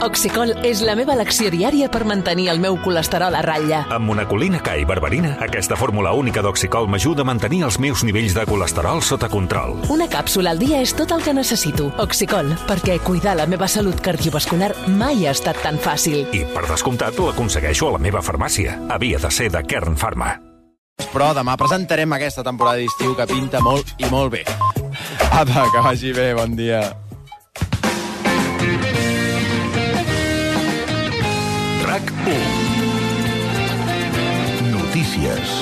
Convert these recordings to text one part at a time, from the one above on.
Oxicol és la meva elecció diària per mantenir el meu colesterol a ratlla. Amb monacolina K i berberina, aquesta fórmula única d'Oxicol m'ajuda a mantenir els meus nivells de colesterol sota control. Una càpsula al dia és tot el que necessito. Oxicol, perquè cuidar la meva salut cardiovascular mai ha estat tan fàcil. I, per descomptat, l'aconsegueixo a la meva farmàcia. Havia de ser de Kern Pharma. Però demà presentarem aquesta temporada d'estiu que pinta molt i molt bé. Apa, que vagi bé, bon dia. RAC1. Notícies.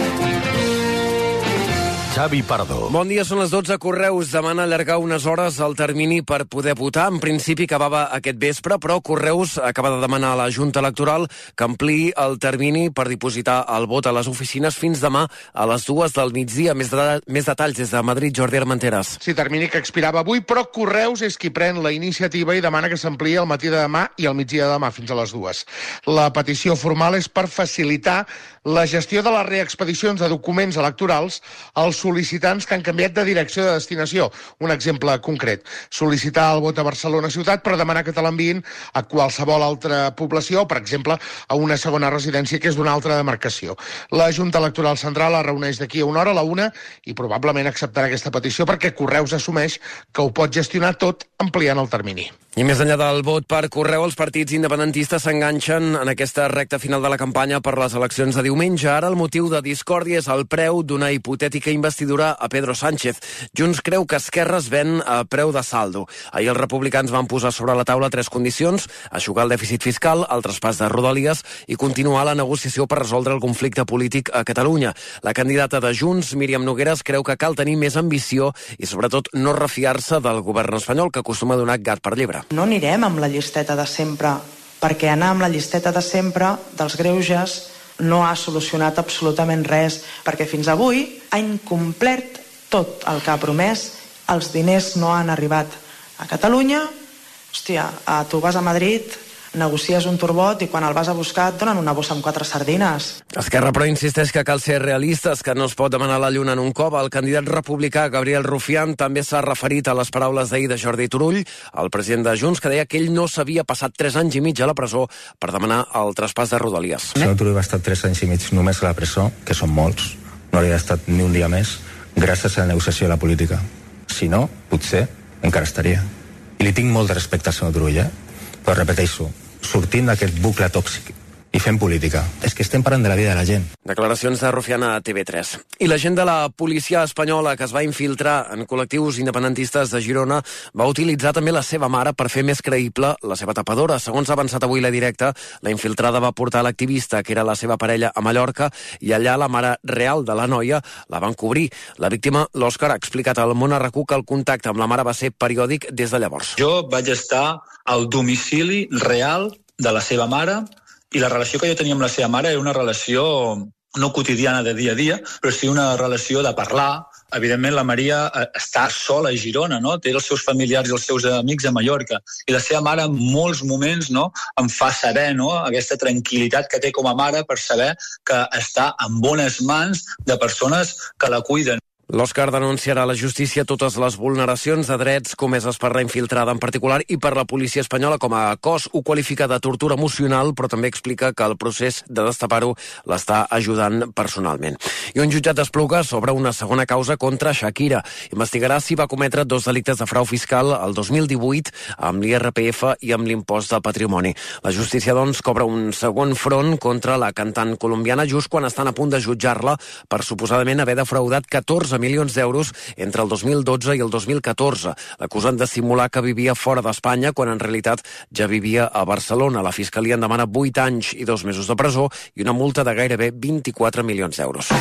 Xavi Pardo. Bon dia, són les 12. Correus demana allargar unes hores el termini per poder votar. En principi acabava aquest vespre, però Correus acaba de demanar a la Junta Electoral que ampliï el termini per dipositar el vot a les oficines fins demà a les 2 del migdia. Més detalls des de Madrid, Jordi Armenteres. Sí, termini que expirava avui, però Correus és qui pren la iniciativa i demana que s'ampliï al matí de demà i al migdia de demà fins a les 2. La petició formal és per facilitar la gestió de les reexpedicions de documents electorals als sol·licitants que han canviat de direcció de destinació. Un exemple concret, sol·licitar el vot a Barcelona ciutat però demanar que te l'enviïn a qualsevol altra població, per exemple, a una segona residència que és d'una altra demarcació. La Junta Electoral Central es reuneix d'aquí a una hora, a la 1, i probablement acceptarà aquesta petició perquè Correus assumeix que ho pot gestionar tot ampliant el termini. I més enllà del vot per correu, els partits independentistes s'enganxen en aquesta recta final de la campanya per les eleccions de diumenge. Ara el motiu de discòrdia és el preu d'una hipotètica investidura a Pedro Sánchez. Junts creu que Esquerra es ven a preu de saldo. Ahir els republicans van posar sobre la taula 3 condicions: eixugar el dèficit fiscal, el traspàs de Rodalies i continuar la negociació per resoldre el conflicte polític a Catalunya. La candidata de Junts, Míriam Nogueras, creu que cal tenir més ambició i sobretot no refiar-se del govern espanyol, que acostuma a donar gat per llebre. No anirem amb la llisteta de sempre, perquè anar amb la llisteta de sempre dels greuges no ha solucionat absolutament res, perquè fins avui ha incomplert tot el que ha promès, els diners no han arribat a Catalunya. Hòstia, tu vas a Madrid, negocies un turbot i quan el vas a buscar et donen una bossa amb 4 sardines. Esquerra, però, insisteix que cal ser realistes, que no es pot demanar la lluna en un cop. El candidat republicà, Gabriel Rufián, també s'ha referit a les paraules d'ahir de Jordi Turull, el president de Junts, que deia que ell no s'havia passat 3 anys i mig a la presó per demanar el traspàs de Rodalies. El senyor Turull va estar 3 anys i mig només a la presó, que són molts, no hauria estat ni un dia més, gràcies a la negociació de la política. Si no, potser encara estaria. I li tinc molt de respecte al senyor Turull, però repeteixo, sortint d'aquest bucle tòxic i fent política. És que estem parlant de la vida de la gent. Declaracions de Rufián a TV3. I l'agent de la policia espanyola que es va infiltrar en col·lectius independentistes de Girona va utilitzar també la seva mare per fer més creïble la seva tapadora. Segons ha avançat avui la Directa, la infiltrada va portar l'activista, que era la seva parella, a Mallorca, i allà la mare real de la noia la van cobrir. La víctima, l'Òscar, ha explicat al Món RQ que el contacte amb la mare va ser periòdic des de llavors. Jo vaig estar al domicili real de la seva mare, i la relació que jo tenia amb la seva mare era una relació no quotidiana de dia a dia, però sí una relació de parlar. Evidentment, la Maria està sola a Girona, no? Té els seus familiars i els seus amics a Mallorca. I la seva mare, en molts moments, no, em fa saber, no, aquesta tranquil·litat que té com a mare per saber que està en bones mans de persones que la cuiden. L'Òscar denunciarà a la justícia totes les vulneracions de drets comeses per la infiltrada en particular i per la policia espanyola com a cos. Ho qualifica de tortura emocional, però també explica que el procés de destapar-ho l'està ajudant personalment. I un jutjat d'Espluga s'obre una segona causa contra Shakira. Investigarà si va cometre 2 delictes de frau fiscal el 2018 amb l'IRPF i amb l'impost del patrimoni. La justícia, doncs, cobra un segon front contra la cantant colombiana just quan estan a punt de jutjar-la per suposadament haver defraudat 14 milions d'euros entre el 2012 i el 2014. L'acusen de simular que vivia fora d'Espanya quan en realitat ja vivia a Barcelona. La Fiscalia en demana 8 anys i 2 mesos de presó i una multa de gairebé 24 milions d'euros.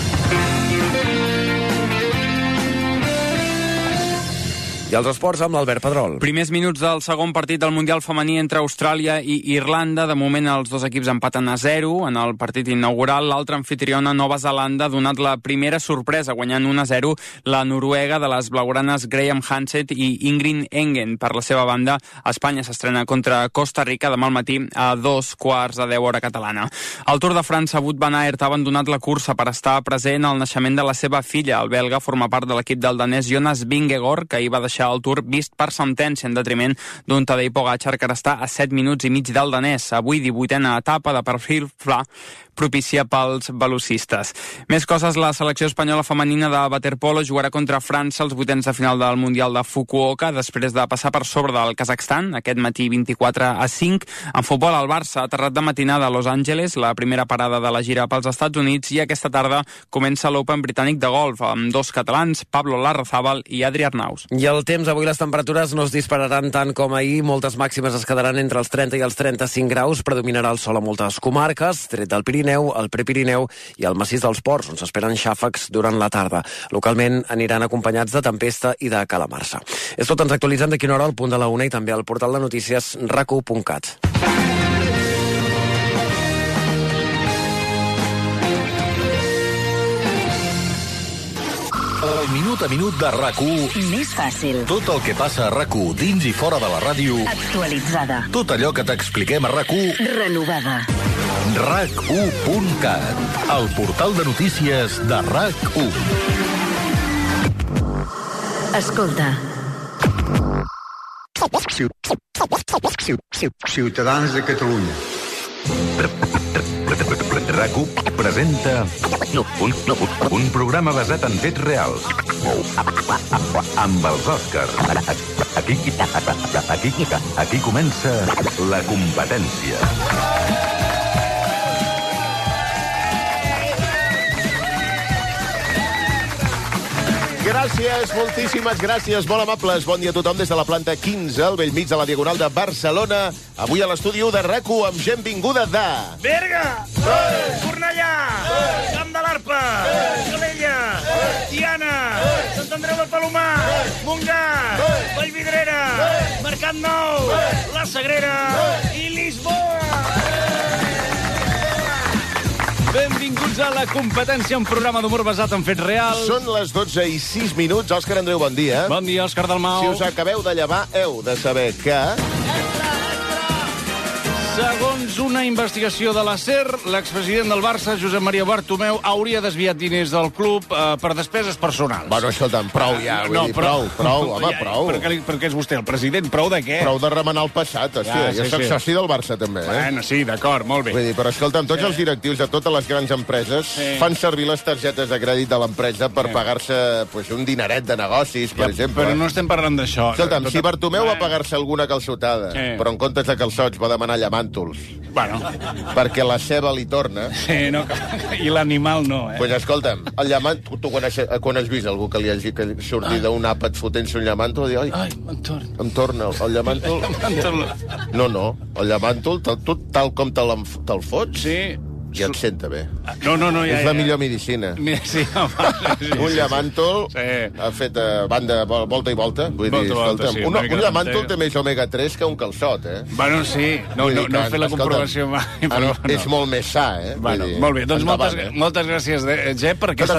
I els esports amb l'Albert Pedrol. Primers minuts del segon partit del Mundial femení entre Austràlia i Irlanda. De moment els dos equips empaten a 0 en el partit inaugural. L'altra anfitriona, Nova Zelanda, ha donat la primera sorpresa, guanyant 1-0 la noruega de les blaugranes Graham Hanset i Ingrid Engen. Per la seva banda, Espanya s'estrena contra Costa Rica demà al matí a 2:15 hora catalana. Al Tour de França, Wout van Aert ha abandonat la cursa per estar present al naixement de la seva filla. El belga forma part de l'equip del danès Jonas Vingegaard, que hi va deixar deixar el Tour vist per sentència en detriment d'un Tadej Pogačar que ara està a 7 minuts i mig del danès. Avui 18a etapa de perfil pla propícia pels velocistes. Més coses, la selecció espanyola femenina de waterpolo jugarà contra França als vuitens de final del Mundial de Fukuoka després de passar per sobre del Kazakhstan aquest matí 24-5. En futbol, el Barça ha aterrat de matinada a Los Angeles, la primera parada de la gira pels Estats Units, i aquesta tarda comença l'Open britànic de golf amb dos catalans, Pablo Larrazábal i Adri Arnaus. I el temps, avui les temperatures no es dispararan tant com ahir, moltes màximes es quedaran entre els 30 i els 35 graus, predominarà el sol a moltes comarques, tret del Pirineu, el Prepirineu i el massís dels Ports, on s'esperen xàfecs durant la tarda. Localment aniran acompanyats de tempesta i de calamarsa. És tot, ens actualitzem d'aquí una hora al punt de la 1 i també al portal de notícies rac1.cat. El minut a minut de RAC1. Més fàcil. Tot el que passa a RAC1 dins i fora de la ràdio. Actualitzada. Tot allò que t'expliquem a RAC1. Renovada. RAC1.cat. El portal de notícies de RAC1. Escolta. Ciutadans de Catalunya. RAC1 presenta un programa basat en fets reals. Amb els Oscars. Aquí comença la competència. Gràcies, moltíssimes gràcies, molt amables. Bon dia a tothom des de la planta 15, al bell mig de la Diagonal de Barcelona. Avui a l'estudi de RAC1 amb gent vinguda de... Berga! Cornellà! Camp de l'Arpa! Calella! Tiana! Sant Andreu del Palomar! Montgat! Vallvidrera! Mercat Nou! La Sagrera! I Lisboa! Benvinguts a La Competència, un programa d'humor basat en fets reals. Són les 12:06. Òscar Andreu, bon dia. Bon dia, Òscar Dalmau. Si us acabeu de llevar, heu de saber que... Segons una investigació de la SER, l'expresident del Barça, Josep Maria Bartomeu, hauria desviat diners del club per despeses personals. Bueno, escolta'm, prou ja, prou, home, prou. Perquè és vostè el president, prou de què? Prou de remenar el passat, hòstia. Jo soc soci del Barça, també, eh? Bueno, sí, d'acord, molt bé. Vull dir, però escolta'm, tots els directius de totes les grans empreses fan servir les targetes de crèdit de l'empresa per pagar-se un dineret de negocis, per exemple. Però no estem parlant d'això. Escolta'm, si Bartomeu va pagar-se alguna calçotada, però en comptes de calçots va demanar llamàntols, perquè la ceba li torna. Sí, no, i l'animal no, eh? Pues escolta'm, el llamant... Tu quan has vist algú que li hagi sortit d'un àpat fotent-se un llamàntol? Ai, em torna el llamàntol. No, el llamàntol, tal com te'l fots, ja et senta bé. No, ja... És la millor medicina. Sí, home. Un llamàntol ha fet banda, volta i volta. Vull dir, escolta'm, un llamàntol té més omega-3 que un calçot, eh? Bueno, sí, no he fet la comprovació mai, però... És molt més sa, eh? Molt bé, doncs moltes gràcies, Jep, per aquesta...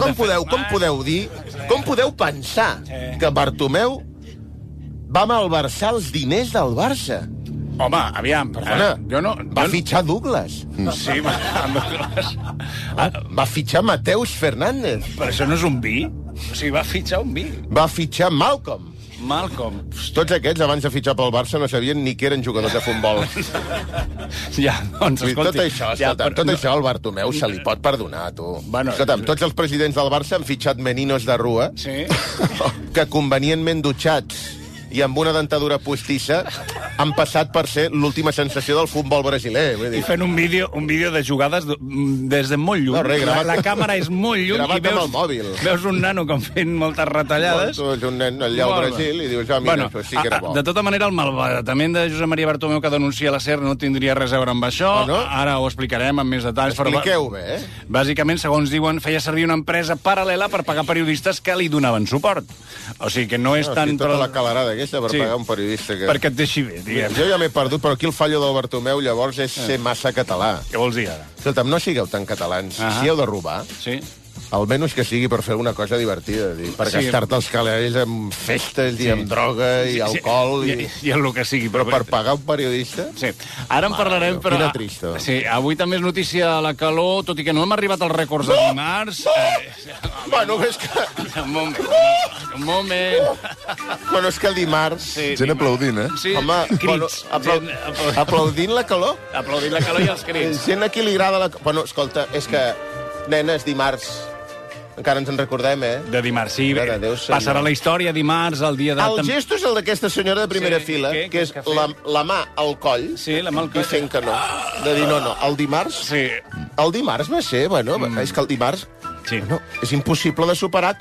Com podeu pensar que Bartomeu va malversar els diners del Barça? Home, aviam, perdona. Va fitxar Douglas. Sí, Douglas. Va fitxar Mateus Fernández. Però això no és un vi? O sigui, va fitxar un vi. Va fitxar Malcolm. Tots aquests, abans de fitxar pel Barça, no sabien ni que eren jugadors de futbol. Ja, doncs, escolti... Tot això al Bartomeu se li pot perdonar, tu. Escolta'm, tots els presidents del Barça han fitxat meninos de rua que convenientment dutxats i amb una dentadura postissa han passat per ser l'última sensació del futbol brasiler. I fent un vídeo de jugades des de molt lluny. La càmera és molt lluny i veus un nano com fent moltes retallades. Tu ets un nen allà al Brasil i dius, mira, això sí que era bo. De tota manera, el malbaratament de Josep Maria Bartomeu que denuncia la SER no tindria res a veure amb això. Ara ho explicarem amb més detalls. Expliqueu bé, eh? Bàsicament, segons diuen, feia servir una empresa paral·lela per pagar periodistes que li donaven suport. O sigui que no és tant... Tota la calarada aquesta per pagar un periodista que... Perquè et deixi bé, diguem. Jo ja m'he perdut, però aquí el fallo del Bartomeu llavors és ser massa català. Què vols dir ara? Escolta'm, no sigueu tan catalans. Si heu de robar, Almenys que sigui per fer una cosa divertida, per gastar-te els calés amb festes i amb droga i alcohol i en el que sigui. Però per pagar un periodista? Sí. Ara en parlarem, però... Quina trista. Sí, avui també és notícia la calor, tot i que no hem arribat als rècords de dimarts. Bueno, és que... Un moment. Bueno, és que el dimarts... Gent aplaudint, Sí, home, crits. Aplaudint la calor? Aplaudint la calor i els crits. Gent a qui li agrada la... Bueno, escolta, és que, nenes, dimarts... Encara ens en recordem, De dimarts, sí. Passarà la història dimarts, el dia de... El gesto és el d'aquesta senyora de primera fila, que és la mà al coll, i fent que no. De dir, no, el dimarts... Sí. El dimarts va ser, bueno, és que el dimarts... Bueno, és impossible de superar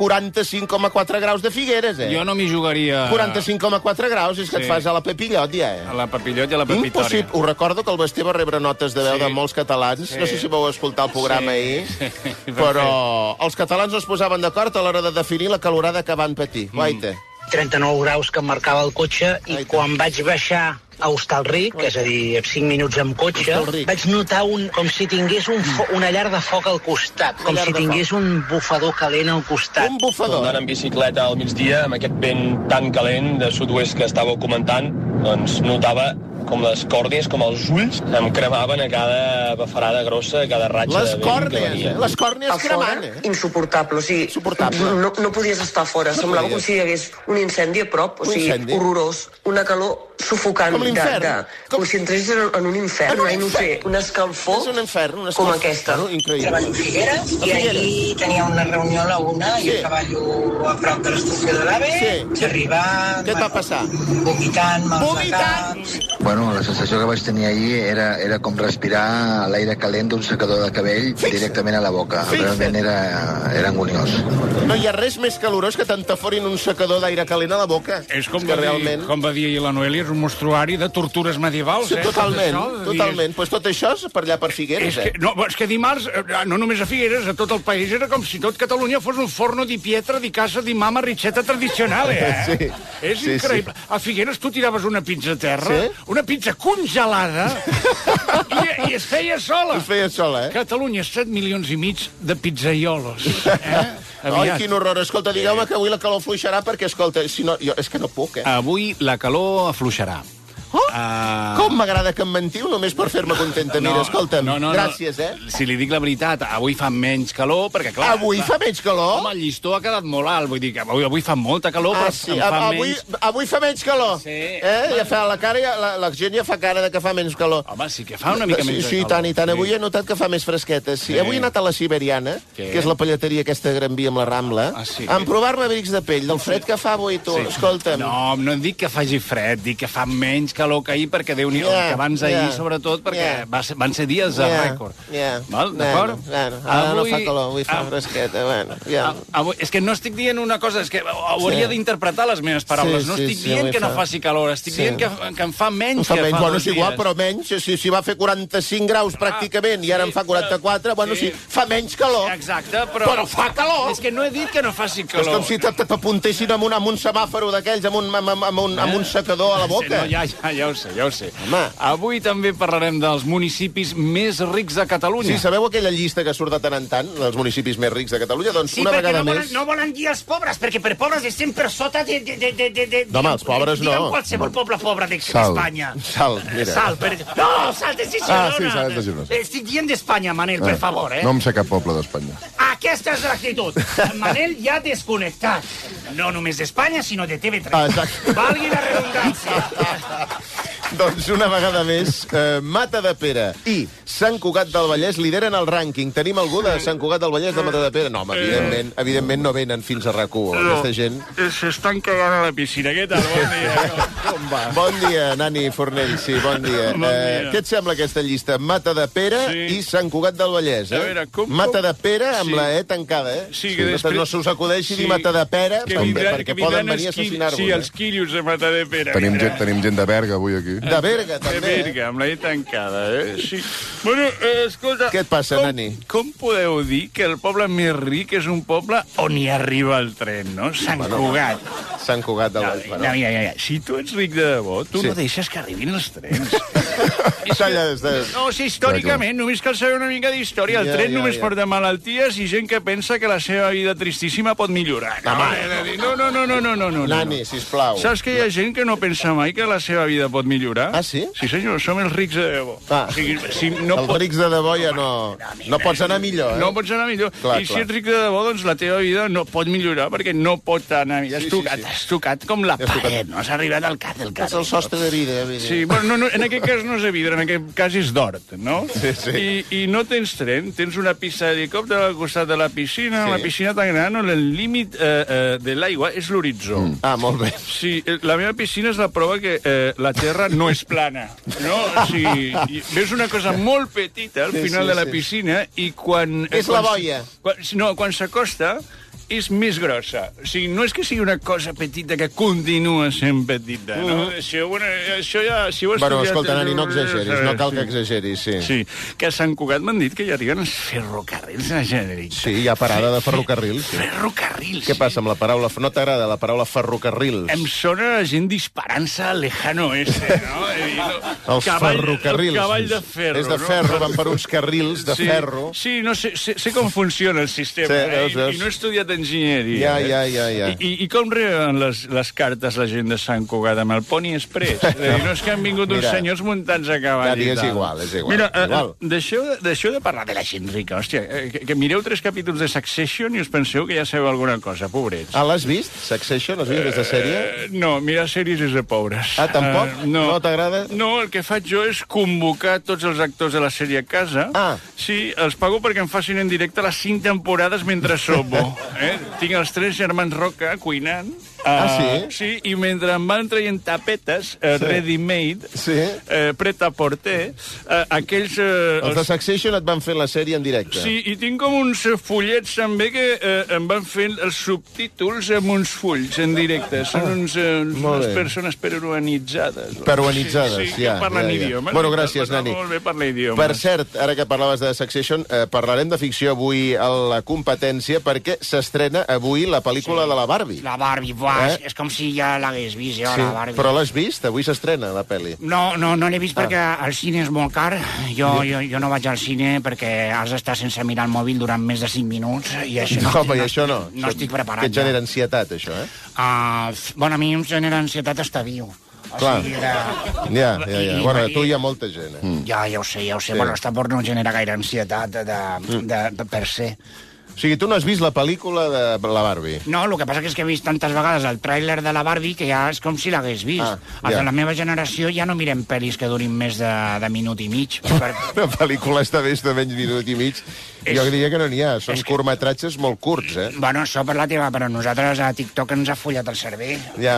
45,4 graus de Figueres, Jo no m'hi jugaria... 45,4 graus, és que et fas a la Pepillot, ja, A la Pepillot i a la Pepitòria. Impossible. Ho recordo que el Basté va rebre notes de veu de molts catalans. No sé si vau escoltar el programa ahir, però els catalans no es posaven d'acord a l'hora de definir la calorada que van patir. Guaita. 39 graus que em marcava el cotxe i quan vaig baixar a Hostalric, és a dir, 5 minuts amb cotxe, vaig notar com si tingués una llar de foc al costat, com si tingués un bufador calent al costat. Un bufador? Anant en bicicleta al migdia, amb aquest vent tan calent de sud-oest que estàveu comentant, doncs notava com les còrnies, com els ulls, em cremaven a cada bafarada grossa, a cada ratxa de vent que venia. Les còrnies cremant, Insuportable, o sigui, no podies estar fora, semblava com si hi hagués un incendi a prop, o sigui, horrorós, una calor sufocant. Com l'infern. Com si entressis en un infern, no sé, un escalfor com aquesta. Treballo a Figueres, i ahir tenia una reunió a la una, i treballo a prop de l'estació de l'AVE, i arribant... Què et va passar? Vomitant, mals de caps... Bueno, la sensació que vaig tenir ahir era com respirar l'aire calent d'un secador de cabell directament a la boca. Realment era anguniós. No hi ha res més calorós que t'entaforin un secador d'aire calent a la boca. És com va dir ahir la Noelia, és un mostruari de tortures medievals, Totalment. Pues tot això és per allà per Figueres, És que dimarts, no només a Figueres, a tot el país, era com si tot Catalunya fos un forno di pietra di casa di mama ricetta tradicional, És increïble. A Figueres tu tiraves una pizza a terra, una pizza congelada, i es feia sola. Es feia sola, Catalunya, 7 milions i mig de pizzaiolos. Ai, quin horror. Escolta, digueu-me que avui la calor afluixarà, perquè, escolta, si no, jo és que no puc, Avui la calor afluixarà. Com m'agrada que em mentiu només per fer-me contenta. Mira, escolta'm, gràcies, Si li dic la veritat, avui fa menys calor, perquè clar... Avui fa menys calor? Home, el llistó ha quedat molt alt, vull dir que avui fa molta calor, però em fa menys... Avui fa menys calor? Ja fa la cara, la gent ja fa cara de que fa menys calor. Home, sí que fa una mica menys calor. Sí, tant i tant. Avui he notat que fa més fresqueta. Avui he anat a la Siberiana, que és la pelleteria aquesta Gran Via amb la Rambla, a provar-me abrics de pell, del fred que fa avui, tu. Escolta'm. No dic que faci fred, dic que fa menys calor que ahir, perquè Déu-n'hi-do, que abans d'ahir, sobretot, perquè van ser dies de rècord. D'acord? Ara no fa calor, avui fa fresqueta. És que no estic dient una cosa, és que hauria d'interpretar les meves paraules. No estic dient que no faci calor, estic dient que em fa menys que fa 2 dies. Bueno, és igual, però menys. Si va fer 45 graus pràcticament i ara en fa 44, bueno, sí, fa menys calor. Exacte, però fa calor. És que no he dit que no faci calor. És com si t'apuntessin amb un semàforo d'aquells, amb un secador a la boca. Ja ho sé. Home. Avui també parlarem dels municipis més rics de Catalunya. Sí, sabeu aquella llista que surt de tant en tant, dels municipis més rics de Catalunya? Doncs una vegada més... no volen dir els pobres, perquè per pobres estem per sota de... No, home, els pobres no. Digue'm qualsevol poble pobre d'Espanya. Salt, mira. No, Salt de Girona. Sí, Salt de Girona. Estic dient d'Espanya, Manel, per favor, No em sé cap poble d'Espanya. Aquesta és l'actitud. Manel ja desconnectat. No només d'Espanya, sinó de TV3. Exacte. Valgui la redundància. Doncs una vegada més, Matadepera i Sant Cugat del Vallès lideren el rànquing. Tenim algú de Sant Cugat del Vallès de Matadepera? No, home, evidentment no venen fins a RAC1, aquesta gent. S'estan cagant a la piscina. Què tal? Bon dia. Com va? Bon dia, Nani Fornell, sí, bon dia. Què et sembla aquesta llista? Matadepera i Sant Cugat del Vallès, Matadepera amb la E tancada, Sí, que després... No se us acudeixi dir Matadepera, perquè poden venir a assassinar-vos. Sí, els quillos de Matadepera. Tenim gent de Berga avui aquí. De Berga, també. De Berga, amb la E tancada, Sí. Bueno, escolta... Què et passa, Nani? Com podeu dir que el poble més ric és un poble on hi arriba el tren, no? Sant Cugat. Sant Cugat del Baix Menor. Mira, si tu ets ric de debò, tu no deixes que arribin els trens. No, històricament, només cal saber una mica d'història. El tren només porta malalties i gent que pensa que la seva vida tristíssima pot millorar. No. Nani, sisplau. Saps que hi ha gent que no pensa mai que la seva vida pot millorar? Ah, sí? Sí, senyor, som els rics de debò. Els rics de debò ja no pots anar millor, eh? No pots anar millor. I si ets ric de debò, doncs la teva vida no pot millorar perquè no pot anar millor. Has tocat com la paret, no? Has arribat al cap del cap. És el sostre de vidre. Sí, bueno, en aquest cas no és de vidre, en aquest cas és d'hort, no? Sí. I no tens tren, tens una pista d'helicòpter al costat de la piscina, una piscina tan gran on el límit de l'aigua és l'horitzó. Ah, molt bé. Sí, la meva piscina és la prova que la terra no és plana, no? O sigui, ves una cosa molt petita al final de la piscina i quan... És la boia. No, quan s'acosta és més grossa. O sigui, no és que sigui una cosa petita que continua sent petita, no? Això ja... Si ho bueno, escolta, Nani, no exageris, no cal que exageris, Sí, que a Sant Cugat m'han dit que ja arriben els ferrocarrils de la Generalitat. Sí, hi ha parada de ferrocarrils. Ferrocarrils. Què passa amb la paraula... No t'agrada la paraula ferrocarrils? Em sona la gent disparant-se al lejano oeste, no? Els ferrocarrils. El cavall de ferro, és de ferro, van per uns carrils de ferro. Sí, no sé com funciona el sistema. I no he estudiat enginyeria. Ja. I com reben les cartes la gent de Sant Cugat amb el Pony Express? No és que han vingut uns senyors muntats a cavall i tal. És igual. Mira, deixeu de parlar de la gent rica, hòstia, que mireu 3 capítols de Succession i us penseu que ja sabeu alguna cosa, pobrets. Ah, l'has vist? Succession? L'has vist des de sèrie? No, mirar sèries és de pobres. Ah, tampoc? No t'agrada? No, el que faig jo és convocar tots els actors de la sèrie a casa. Sí, els pago perquè em facin en directe les 5 temporades mentre sopo. Tinc els 3 germans Roca cuinant. Sí, i mentre em van traient tapetes ready-made, pret-a-porter, aquells... Els de Succession et van fer la sèrie en directe. Sí, i tinc com uns fullets també que em van fent els subtítols amb uns fulls en directe. Són unes persones peruanitzades. Peruanitzades, ja. Que parlen idiomes. Bueno, gràcies, Nani. Molt bé parlar idiomes. Per cert, ara que parlaves de Succession, parlarem de ficció avui a la competència perquè s'estrena avui la pel·lícula de la Barbie. La Barbie, és com si ja l'hagués vist, la Barbie. Però l'has vist? Avui s'estrena la pel·li. No l'he vist perquè el cine és molt car. Jo no vaig al cine perquè has d'estar sense mirar el mòbil durant més de 5 minuts i això no estic preparat. Que et genera ansietat, això, Bueno, a mi em genera ansietat estar viu. Clar. Ja. Bueno, tu hi ha molta gent. Ja ho sé. Bueno, estar por no genera gaire ansietat per se. O sigui, tu no has vist la pel·lícula de la Barbie? No, el que passa és que he vist tantes vegades el tràiler de la Barbie que ja és com si l'hagués vist. A la meva generació ja no mirem pel·lis que durin més de minut i mig. La pel·lícula està més de menys minut i mig. Jo diria que no n'hi ha. Són curtmetratges molt curts, Bueno, això per la teva, però nosaltres a TikTok ens ha follat el cervell. Ja.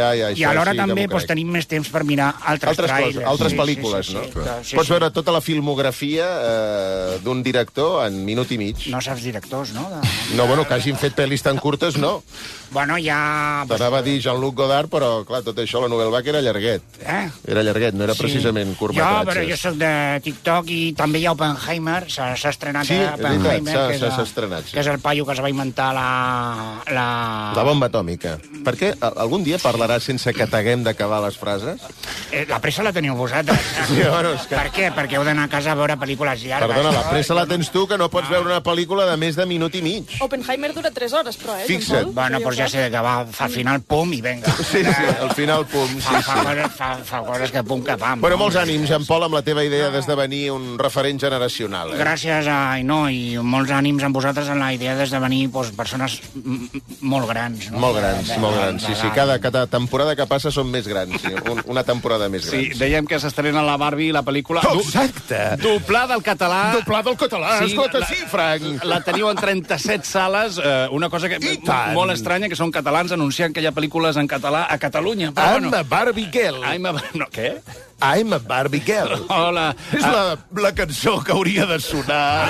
I alhora també tenim més temps per mirar altres trailers. Altres pel·lícules, no? Pots veure tota la filmografia d'un director en minut i mig. No saps directors, no? No, bueno, que hagin fet pel·lis tan curtes, no. Bueno, ja... T'anava a dir Jean-Luc Godard, però, clar, tot això, la Nouvelle Vague era llarguet. Era llarguet, no era precisament curtmetratges. Però jo soc de TikTok i també hi ha Oppenheimer, s'ha estrenat Oppenheimer, que és el paio que es va inventar la bomba atòmica. Per què? Algun dia parlaràs sense que t'haguem d'acabar les frases? La pressa la teniu vosaltres. Per què? Perquè heu d'anar a casa a veure pel·lícules llargues. Perdona, la pressa la tens tu, que no pots veure una pel·lícula de més de minut i mig. Oppenheimer dura 3 hores, però, Fixa't. Bueno, doncs ja sé que va, al final pum i venga. Sí, al final pum, Fa coses que pum que pam. Bueno, molts ànims, en Pol, amb la teva idea d'esdevenir un referent generacional. Gràcies, i molts ànims amb vosaltres en la idea d'esdevenir persones molt grans. Molt grans, sí. Cada temporada que passa són més grans, una temporada més gran. Sí, dèiem que s'estrena la Barbie, la pel·lícula... Exacte! Doblada al català. Doblada al català, escolta, sí, Frank. La teniu en 37 sales, una cosa que molt estranya, que són catalans anunciant que hi ha pel·lícules en català a Catalunya. I'm a Barbie girl. No, què? I'm a Barbie girl. Hola. És la cançó que hauria de sonar.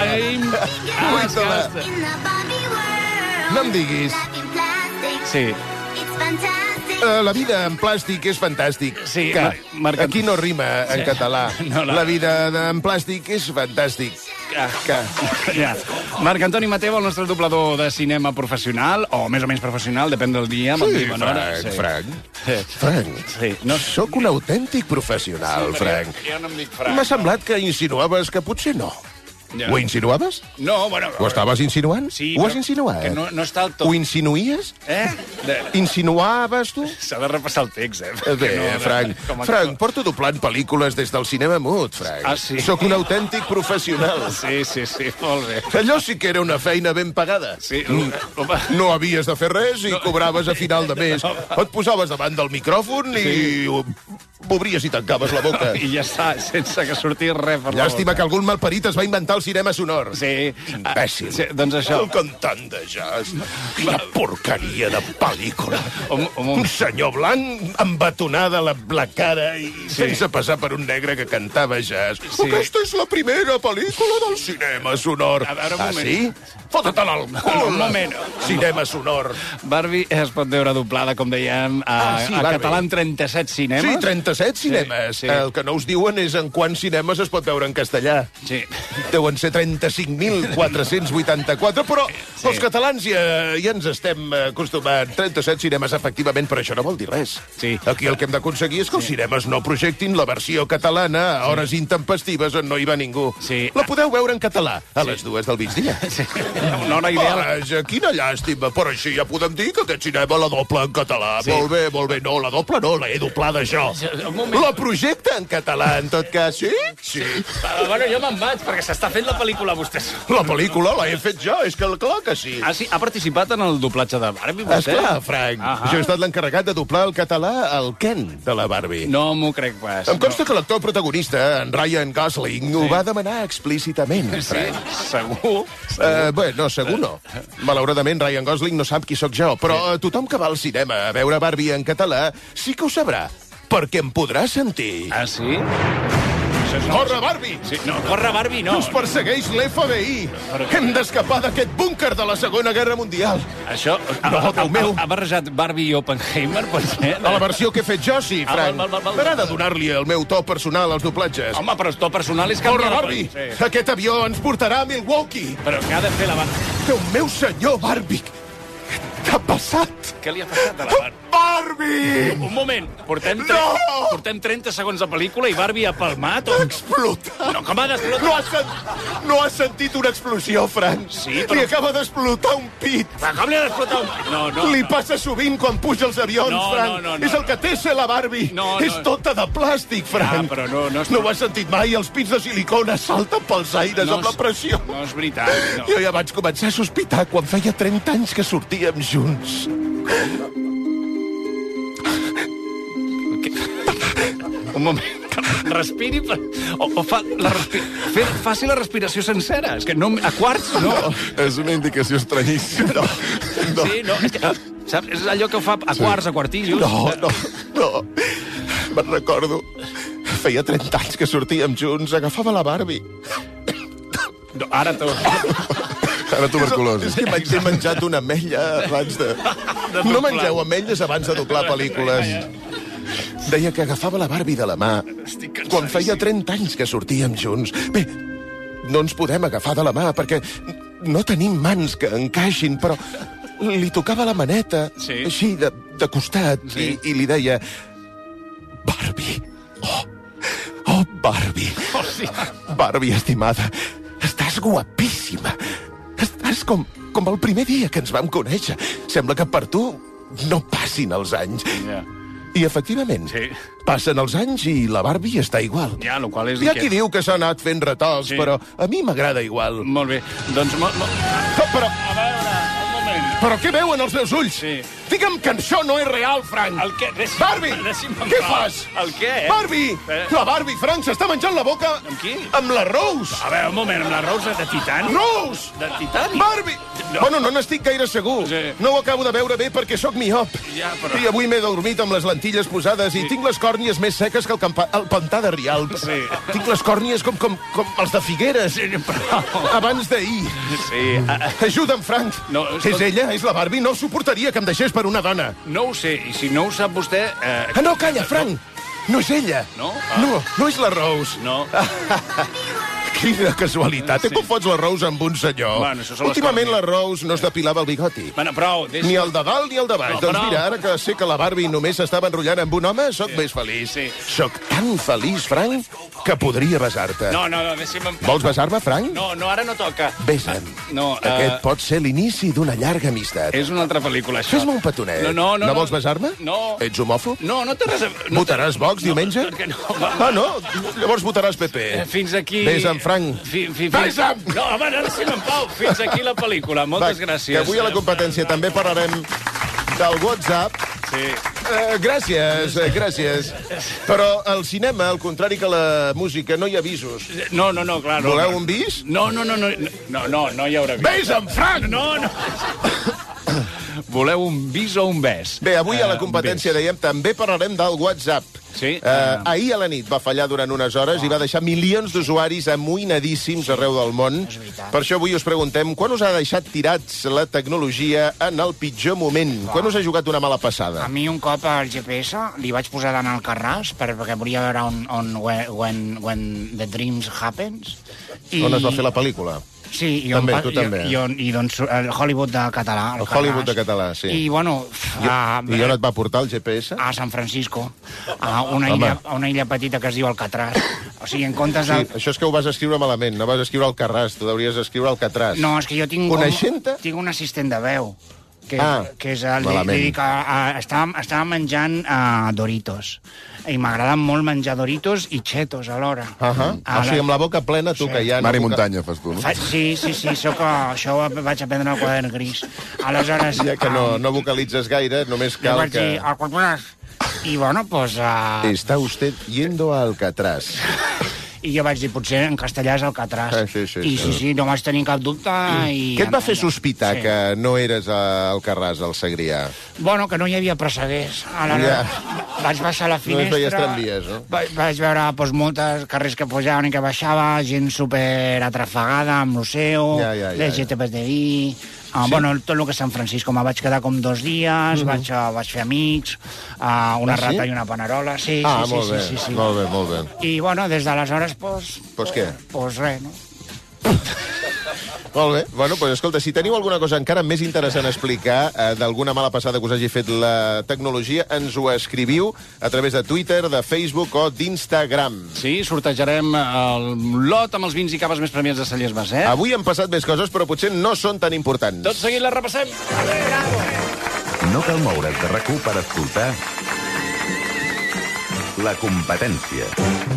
No em diguis. Sí. La vida en plàstic és fantàstic. Sí, aquí no rima en català. La vida en plàstic és fantàstic. Ja. Marc Antoni Mateu, el nostre doblador de cinema professional, o més o menys professional, depèn del dia. Frank. Sóc un autèntic professional, Frank. Jo no em dic Frank. M'ha semblat que insinuaves que potser no. Ja. Ho insinuaves? No, bueno... Ho estaves insinuant? Sí, ho has insinuat? Que no està al tot. Ho insinuies? Insinuaves, tu? S'ha de repassar el text, Bé, Frank, porto doblant pel·lícules des del cinema mut, Frank. Sí? Sóc un autèntic professional. Sí, molt bé. Allò sí que era una feina ben pagada. Sí. No havies de fer res i cobraves a final de mes. Et posaves davant del micròfon i obries i tancaves la boca. I ja està, sense que sortís res per la boca. Llàstima que algun malparit es va inventar el cinema sonor. Sí. Imbècil. Sí, doncs això. El cantant de jazz. Quina porqueria de pel·lícula. Un senyor blanc embatonada la cara i sense passar per un negre que cantava jazz. Aquesta és la primera pel·lícula del cinema sonor. Sí? Fota-te'n al cul. Un moment. Cinema sonor. Barbie es pot veure doblada, com dèiem, a català en 37 cinemes. Sí, 37 cinemes. El que no us diuen és en quants cinemes es pot veure en castellà. Sí. Deuen ser 35.484, però els catalans ja ens estem acostumant. 37 cinemes, efectivament, però això no vol dir res. Aquí el que hem d'aconseguir és que els cinemes no projectin la versió catalana a hores intempestives on no hi va ningú. La podeu veure en català a les 2 del migdia. Una hora ideal. Vaja, quina llàstima, però així ja podem dir que aquest cinema la dobla en català. Molt bé. No, la doble no, l'he doblada jo. La projecta en català, en tot cas, sí? Sí. Bueno, jo me'n vaig, perquè s'està fent la pel·lícula, vostès. La pel·lícula l'he fet jo, és que clar que sí. Ah, sí? Ha participat en el doblatge de Barbie, vostè? Esclar, Frank. Jo he estat l'encarregat de doblar el català al Ken de la Barbie. No m'ho crec pas. Em consta que l'actor protagonista, en Ryan Gosling, ho va demanar explícitament, Frank. Segur? No, segur no. Malauradament, Ryan Gosling no sap qui sóc jo, però tothom que va al cinema a veure Barbie en català sí que ho sabrà, perquè em podrà sentir. Ah, sí? Corre, Barbie! Sí, no, corre, Barbie, no. Ens persegueix l'FBI. Hem d'escapar d'aquest búnquer de la Segona Guerra Mundial. Això... No, Déu meu. Ha barrejat Barbie i Oppenheimer, pot ser? A la versió que he fet jo, sí, Frank. M'agrada donar-li el meu to personal als doblatges. Home, però el to personal és canviar... Corre, Barbie! Sí. Aquest avió ens portarà a Milwaukee. Però què ha de fer la Barbie? Déu meu senyor, Barbie! Què t'ha passat? Què li ha passat a la Barbie? Barbie! Un moment, portem 30 segons de pel·lícula i Barbie ha palmat? Ha explotat! No, com ha d'explotar? No has sentit una explosió, Frank? Sí, però... Li acaba d'explotar un pit. Però com li ha d'explotar un pit? No. Li passa sovint quan puja els avions, Frank. No. És el que té ser la Barbie. És tota de plàstic, Frank. Però no... No ho has sentit mai? Els pits de silicona salten pels aires amb la pressió. No és veritat, no. Jo ja vaig començar a sospitar quan feia 30 anys que sortíem junts. Un moment, respiri faci la respiració sencera. És que no, a quarts no. És una indicació estranyíssima. No. Sí, no, és que, saps, és allò que ho fa a quarts, a quartillos. No. Me'n recordo. Feia 30 anys que sortíem junts, agafava la Barbie. No, ara tuberculosi. És que he menjat una ametlla abans de... No mengeu ametlles abans de doblar pel·lícules. Deia que agafava la Barbie de la mà quan feia 30 anys que sortíem junts. Bé, no ens podem agafar de la mà perquè no tenim mans que encaixin, però li tocava la maneta, així, de costat, i li deia... Barbie. Oh, Barbie. Barbie, estimada, estàs guapíssima. Estàs com el primer dia que ens vam conèixer. Sembla que per tu no passin els anys. I, efectivament, passen els anys i la Barbie està igual. Ja, el qual és... Hi ha qui diu que s'ha anat fent retocs, però a mi m'agrada igual. Molt bé. Doncs... Però... A veure, un moment. Però què veuen els meus ulls? Sí. Digue'm que això no és real, Frank. El què? Barbie, què fas? El què? Barbie! La Barbie, Frank, s'està menjant la boca... Amb qui? Amb la Rose. A veure, un moment, amb la Rose de Titanic? Rose! De Titanic? Barbie! Bueno, no n'estic gaire segur. No ho acabo de veure bé perquè sóc miop. Ja, però... I avui m'he dormit amb les lentilles posades i tinc les còrnies més seques que el pantà de Rialp. Sí. Tinc les còrnies com els de Figueres. Sí, però... Abans d'ahir. Sí. Ajuda'm, Frank. No, és ella? És la Barbie? No suportaria que em deixés per una dona. No ho sé, i si no ho sap vostè... No, calla, Frank! No és ella. No? No és la Rose. No. Quina casualitat. Te confots la Rose amb un senyor. Bueno, això són les Últimament coses. la Rose no es depilava el bigoti. Bueno, prou. Ni el de dalt ni el de baix. No, Doncs prou. mira, ara que sé que la Barbie només s'estava enrotllant amb un home, sóc més feliç. Sí. Sóc tan feliç, Frank, que podria besar-te. No, deixa'm en pau. Vols besar-me, Frank? No, ara no toca. Besa'm. No, Aquest pot ser l'inici d'una llarga amistat. És una altra pel·lícula, això. Fes-me un petonet. No. No vols besar-me? No. Ets homòfob? No té res a... Votaràs Vox diumenge? No. Llavors votaràs PP. Fins aquí... Besa'm, Frank. Besa'm! No, home, no, deixa'm en pau. Fins aquí la pel·lícula. Moltes gràcies. Que avui a la competència també parlarem del WhatsApp. Sí. Gràcies. Però al cinema, al contrari que la música, no hi ha avisos. No, clar. Voleu un vis? No hi haurà vis. Besa'm, Frank! No. Voleu un vis o un bes? Bé, avui a la competència, dèiem, també parlarem del WhatsApp. Sí? Ahir a la nit va fallar durant unes hores i va deixar milions d'usuaris amoïnadíssims arreu del món. Per això avui us preguntem quan us ha deixat tirats la tecnologia en el pitjor moment? Quan us ha jugat una mala passada? A mi un cop al GPS li vaig posar d'anar al Carràs perquè volia veure when the dreams happens. On es va fer la pel·lícula? Sí, tu també. I doncs el Hollywood de català. El Hollywood de català, sí. I bueno... I on et va portar el GPS? A San Francisco, a una illa petita que es diu Alcatraz. O sigui, en comptes de... Sí, això és que ho vas escriure malament, no vas escriure Alcarràs, tu hauries d'escriure Alcatraz. No, és que jo tinc... Coneixent-te? Tinc un assistent de veu. Que és malament. estava menjant Doritos. I m'agrada molt menjar Doritos i Cheetos alhora. O sigui, amb la boca plena, tu que ja... Mar i muntanya, fas tu, no? Sí, això vaig aprendre al quadern gris. Aleshores... Ja que no vocalitzes gaire, només cal que... I bueno, pues... Està usted yendo a Alcatraz. I jo vaig dir, potser en castellà és Alcatraz. Sí, no vaig tenir cap dubte. Què et va fer sospitar que no eres a Alcarràs, al Segrià? Bueno, que no hi havia presseguers. Vaig baixar a la finestra... No veies tramvies, no? Vaig veure moltes carrers que pujaven i que baixava, gent super atrafegada amb l'Oceo, l'LGTBI... Bueno, tot el que és San Francisco. Me vaig quedar com 2 dies, vaig fer amics, una rata i una panerola. Sí. Molt bé. I, bueno, des d'aleshores, Pues què? Pues res, no? Molt bé. Bueno, doncs escolta, si teniu alguna cosa encara més interessant a explicar d'alguna mala passada que us hagi fet la tecnologia, ens ho escriviu a través de Twitter, de Facebook o d'Instagram. Sí, sortejarem el lot amb els vins i caves més premiats de Cellers Basset. Avui han passat més coses, però potser no són tan importants. Tot seguit la repassem. No cal moure's de RAC1 per escoltar La Competència.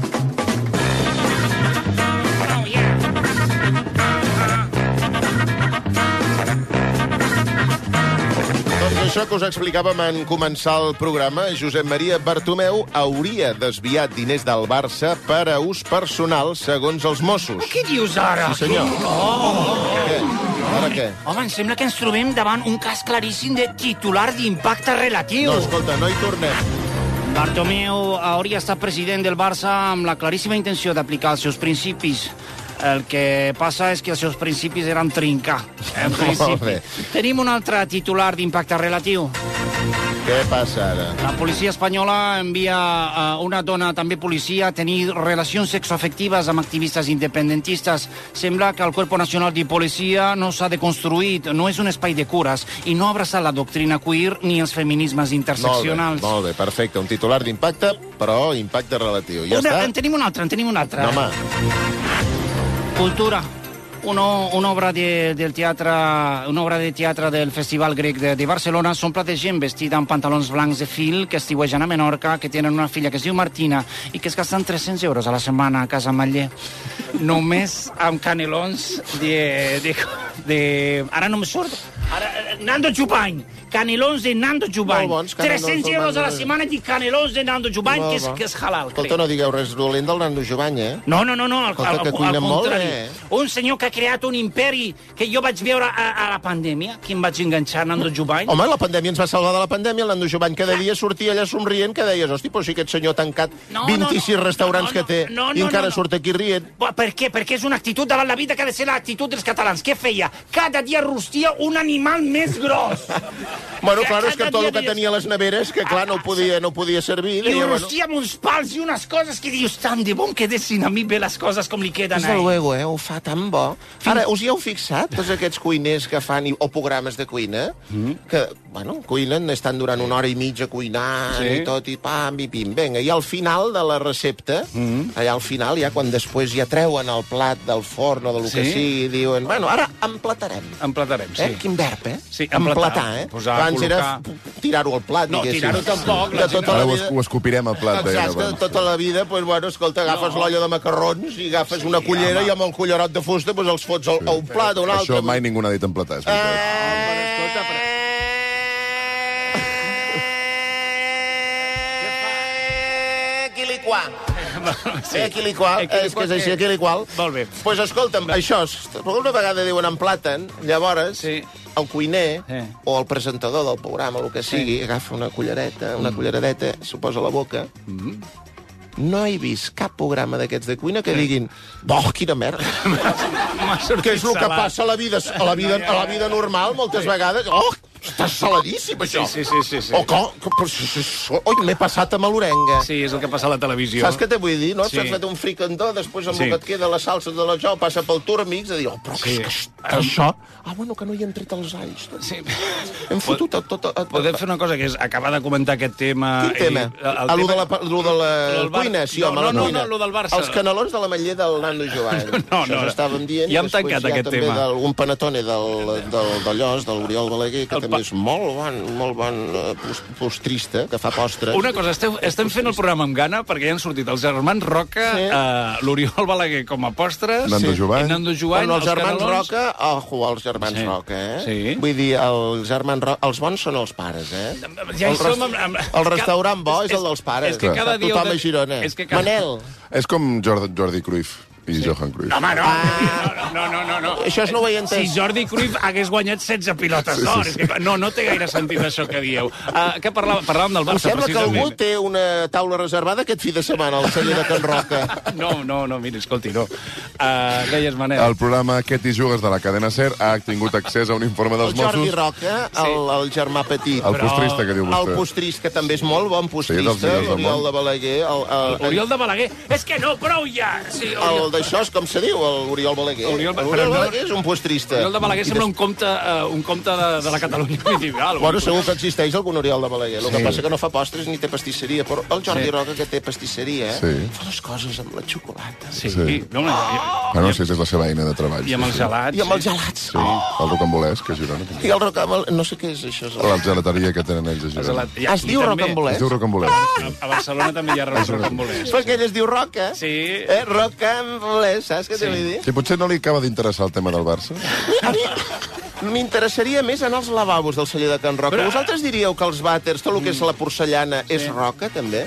Això que us explicàvem en començar el programa, Josep Maria Bartomeu hauria desviat diners del Barça per a ús personal, segons els Mossos. Què dius ara? Sí, senyor. Què? Ara què? Home, em sembla que ens trobem davant un cas claríssim de titular d'impacte relatiu. No, escolta, no hi tornem. Bartomeu hauria estat president del Barça amb la claríssima intenció d'aplicar els seus principis. El que passa és que els seus principis eren trincar. En principi. Tenim un altre titular d'impacte relatiu. Què passa ara? La policia espanyola envia una dona, també policia, a tenir relacions sexoafectives amb activistes independentistes. Sembla que el Cuerpo Nacional de Policia no s'ha deconstruït, no és un espai de cures i no ha abraçat la doctrina queer ni els feminismes interseccionals. Molt bé, perfecte. Un titular d'impacte, però impacte relatiu. Ja està? En tenim un altre. No, home. Cultura. Una obra de teatre del Festival Grec de Barcelona s'omple de gent vestida amb pantalons blancs de fil que estiuegen a Menorca, que tenen una filla que es diu Martina i que es gasten 300 euros a la setmana a Casa Matller. Només amb canelons de... Ara no em surt... Nando Chupany. Canelons de Nando Chupany. 300 euros a la setmana i canelons de Nando Chupany, que és halal. Escolta, no digueu res dolent del Nando Chupany, eh? No, al contrari. Un senyor que ha creat un imperi que jo vaig veure a la pandèmia, que em vaig enganxar a Nando Chupany. Home, la pandèmia ens va salvar de la pandèmia, el Nando Chupany cada dia sortia allà somrient, que deies, hosti, però si aquest senyor ha tancat 26 restaurants que té i encara surt aquí rient. Per què? Perquè és una actitud davant la vida que ha de ser l'actitud dels catalans. Què feia? Cada dia rostia un animal més gros. Bueno, clar, és que tot el que tenia a les neveres, que clar, no podia servir. I ho rostia amb uns pals i unes coses que dius, tant de bon que dessin a mi bé les coses com li queden a ell. ell. Desde luego, ho fa tan bo. Ara, us hi heu fixat, tots aquests cuiners que fan, o programes de cuina, que, bueno, cuinen, estan durant una hora i mitja cuinant i tot, i pam, i pim. Vinga, i al final de la recepta, allà al final, ja quan després ja treuen el plat del forn o del que sigui, diuen, bueno, ara emplatarem. Emplatarem, sí. Quin verb, Sí, emplatar, Abans era tirar-ho al plat, no, diguéssim. tirar-ho tampoc. Ara ho escopirem al plat. Exacte, tota la vida, doncs, bueno, escolta, agafes l'olla de macarrons i agafes una cullera i amb el cullerot de fusta els fots a un plat o un altre. Això mai ningú n'ha dit emplatar, és veritat. Quiliquà. Quiliquà, és que és així, quiliqual. Molt bé. Doncs escolta'm, això, una vegada diuen emplaten, llavors el cuiner o el presentador del programa, el que sigui, agafa una culleradeta, s'ho posa a la boca. No he vist cap programa d'aquests de cuina que diguin quina merda. Que és el que passa a la vida normal, moltes vegades. Està saladíssim, això. Sí. Oi, m'he passat amb l'orenga. Sí, és el que passa a la televisió. Saps què te vull dir, no? S'ha fet un fricandó, després amb el que et queda la salsa de la jou passa pel túrmix, de dir, però què és això? Bueno, que no hi hem tret els alls. Sí. Hem fotut tot... Podem fer una cosa, que és acabar de comentar aquest tema... Quin tema? Lo de la cuina, sí, home, la cuina. No, lo del Barça. Els canelons de l'ametller del Nando Jovany. No. Això estàvem dient. Ja hem tancat aquest tema. Hi ha també un panetone del Llos, de l'Oriol Balaguer, que també és molt bon postrista, que fa postres. Una cosa, estem fent el programa amb gana, perquè ja han sortit els germans Roca, l'Oriol Balaguer com a postres, Nando Jovany, els germans Roca, els germans Roca, Vull dir, els germans Roca, els bons són els pares, Ja hi som el restaurant bo és el dels pares. És que cada dia... Tothom a Girona. Manel. És com Jordi Cruyff i Johan Cruyff. Home, no. Això no ho he entès. Si Jordi Cruyff hagués guanyat 16 pilotes d'or. No té gaire sentit això que dieu. Què parlàvem del Barça, precisament. Em sembla que algú té una taula reservada aquest fi de setmana al celler de Can Roca. No, mira, escolti, no. Deies, Manel. El programa Què t'hi jugues de la cadena SER ha tingut accés a un informe dels Mossos. El Jordi Roca, el germà petit. El postrista, que diu vostè. El postrista, que també és molt bon postrista. L'Oriol de Balaguer. Oriol de Balaguer? És que no, prou ja! Això és com se diu, l'Oriol Balaguer. L'Oriol Balaguer és un postrista. L'Oriol de Balaguer sembla un comte de la Catalunya medieval. Bueno, segur que existeix algun Oriol de Balaguer. El que passa que no fa postres ni té pastisseria, però el Jordi Roca, que té pastisseria, fa les coses amb la xocolata. Sí. Bueno, sí, és la seva eina de treball. I amb els gelats. I amb els gelats. Sí, el rocambolesc, que és Girona. I el rocambolesc, no sé què és això. La gelateria que tenen ells a Girona. Es diu rocambolesc? Es diu rocambolesc. A Barcelona també hi ha rocambolesc. Perquè ell es diu Roca. Sí. Rocambolesc, saps què t'he de dir? Sí, potser no li acaba d'interessar el tema del Barça. A mi m'interessaria més anar als lavabos del celler de Can Roca. Vosaltres diríeu que els vàters, tot el que és la porcellana, és roca, també?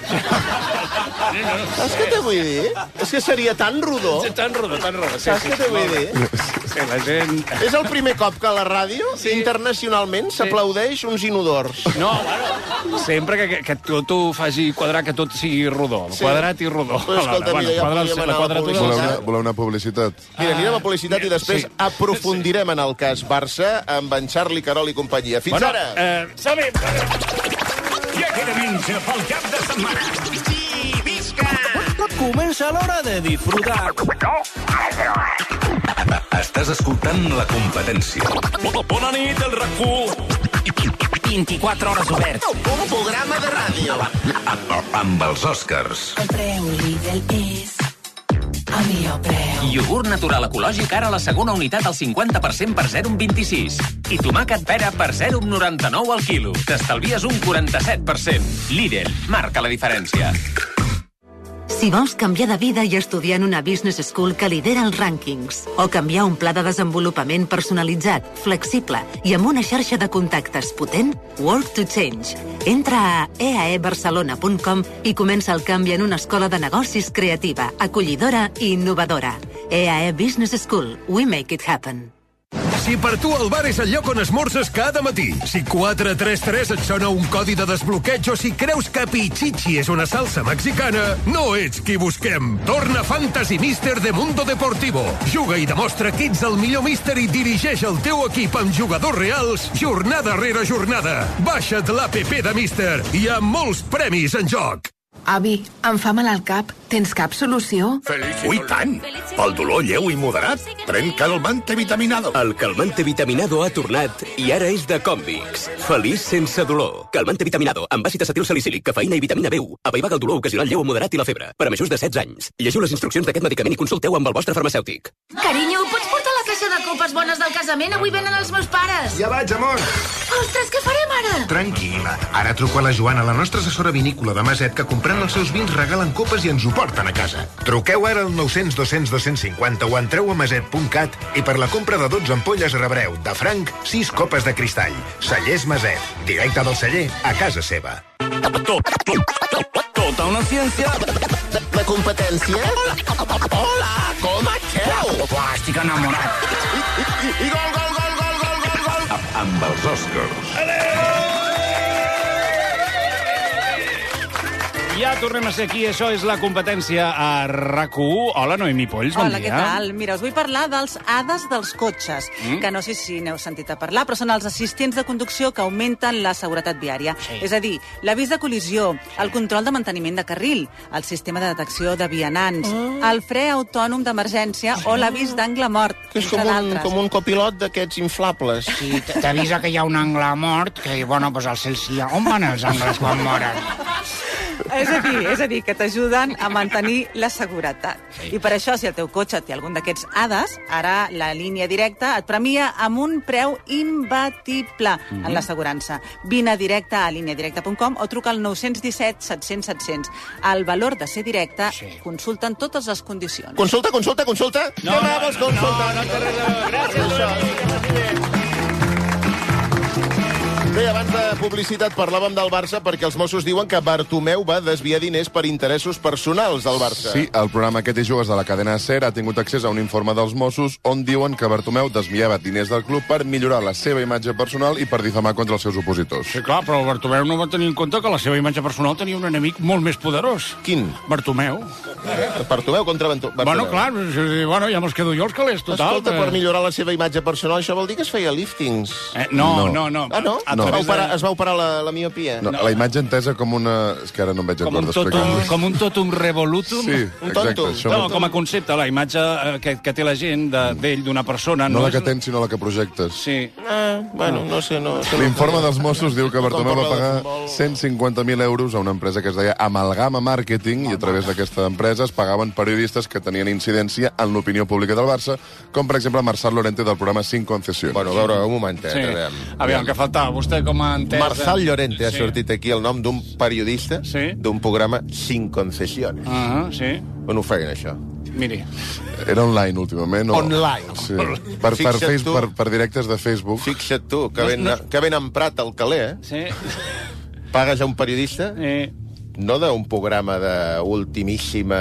Saps què t'he vull dir? És que seria tan rodó. Tan rodó. Saps què t'he vull dir? Sí, la gent... És el primer cop que a la ràdio, internacionalment, s'aplaudeix uns inodors. No, bueno, sempre que tot ho faci quadrar, que tot sigui rodó. Quadrat i rodó. Però escolta, mira, ja podríem anar a la publicitat. Voleu una publicitat? Mira, anirem a publicitat i després aprofundirem en el cas Barça amb en Charlie Carol i companyia. Fins ara! Som-hi! Ja queda minxa pel cap de setmana. I visca! Comença l'hora de disfrutar. Estàs escoltant La Competència. Bona nit, el RAC1. 24 hores oberts. Un programa de ràdio. Amb els Oscars. El preu Lidl és el millor preu. Iogurt natural ecològic ara a la segona unitat al 50% per 0,26. I tomàquet pera per 0,99 al quilo. T'estalvies un 47%. Lidl, marca la diferència. Si vols canviar de vida i estudiar en una business school que lidera els rànquings, o canviar un pla de desenvolupament personalitzat, flexible i amb una xarxa de contactes potent, Work to Change. Entra a eaebarcelona.com i comença el canvi en una escola de negocis creativa, acollidora i innovadora. EAE Business School. We make it happen. Si per tu el bar és el lloc on esmorzes cada matí, si 433 et sona un codi de desbloqueig o si creus que Pichichi és una salsa mexicana, no ets qui busquem. Torna Fantasy Mister de Mundo Deportivo. Juga i demostra que ets el millor míster i dirigeix el teu equip amb jugadors reals jornada rere jornada. Baixa't l'APP de Mister. Hi ha molts premis en joc. Avi, em fa mal al cap. Tens cap solució? Ui, tant! Pel dolor lleu i moderat, pren Calmante Vitaminado. El Calmante Vitaminado ha tornat i ara és de Convix. Feliç sense dolor. Calmante Vitaminado, amb àcid acetil salicílic, cafeïna i vitamina B1. Apaivaga el dolor ocasional lleu o moderat i la febre. Per a majors de 16 anys. Llegiu les instruccions d'aquest medicament i consulteu amb el vostre farmacèutic. Carinyo, pots portar la caixa de copes bones del casament? Avui venen els meus pares. Ja vaig, amor. Ostres, què farem ara? Tranquil·la. Ara truco a la Joana, la nostra assessora vinícola de Maset, que comprant els seus vins regalen copes i ens ho porten a casa. Truqueu ara al 900 200 250 o entreu a maset.cat i per la compra de 12 ampolles rebreu, de franc, 6 copes de cristall. Cellers Maset. Directe del celler a casa seva. Tota una ciència de competència. Hola, com esteu? Estic enamorat. I gol, gol, gol, gol, gol, gol, gol. Amb els Oscars. Ja tornem a ser aquí, això és la competència a RAC1. Hola, Noemí Polls, bon dia. Hola, què tal? Mira, us vull parlar dels hades dels cotxes, que no sé si n'heu sentit a parlar, però són els assistents de conducció que augmenten la seguretat viària. Sí. És a dir, l'avís de col·lisió, el control de manteniment de carril, el sistema de detecció de vianants, el fre autònom d'emergència o l'avís d'angle mort, Que és com un copilot d'aquests inflables. Sí, t'avisa que hi ha un angle mort, que, bueno, pues al cel sí. On van els angles quan moren? És a dir, que t'ajuden a mantenir la seguretat. Sí. I per això, si el teu cotxe té algun d'aquests hades, ara la línia directa et premia amb un preu imbatible en l'assegurança. Vine directe a lineadirecta.com o truca al 917 700 700. El valor de ser directe, consulten totes les condicions. Consulta? No té res a veure. Gràcies. Bé, abans de publicitat parlàvem del Barça perquè els Mossos diuen que Bartomeu va desviar diners per interessos personals al Barça. Sí, el programa Aquest i Jugues de la cadena SER ha tingut accés a un informe dels Mossos on diuen que Bartomeu desviava diners del club per millorar la seva imatge personal i per difamar contra els seus opositors. Sí, clar, però Bartomeu no va tenir en compte que la seva imatge personal tenia un enemic molt més poderós. Quin? Bartomeu. Bartomeu contra Bartomeu. Bueno, clar, ja me'ls quedo jo els calés, total. Escolta, per millorar la seva imatge personal, això vol dir que es feia líftings. No. Ah, no? Es va operar la miopia? No, la imatge entesa com una... És que ara no em veig a cor d'explicar-ho. Com un totum revolutum? Sí, exacte. No, com a concepte, la imatge que té la gent d'ell, d'una persona... No la que tens, sinó la que projectes. Sí. Bueno, no sé. L'informe dels Mossos diu que Bartomeu va pagar 150.000 euros a una empresa que es deia Amalgama Marketing i a través d'aquesta empresa es pagaven periodistes que tenien incidència en l'opinió pública del Barça, com per exemple Marçal Llorente del programa Sin Concessions. Bueno, a veure, un momentet. Sí. Aviam, que faltava. Vostè com a entès... Marçal Llorente ha sortit aquí el nom d'un periodista d'un programa Sin Concessions. Sí. On ho feien, això? Miri. Era online, últimament. Online? Sí. Per directes de Facebook. Fixa't tu, que ben emprat el caler, Sí. Pagues a un periodista... No d'un programa d'ultimíssima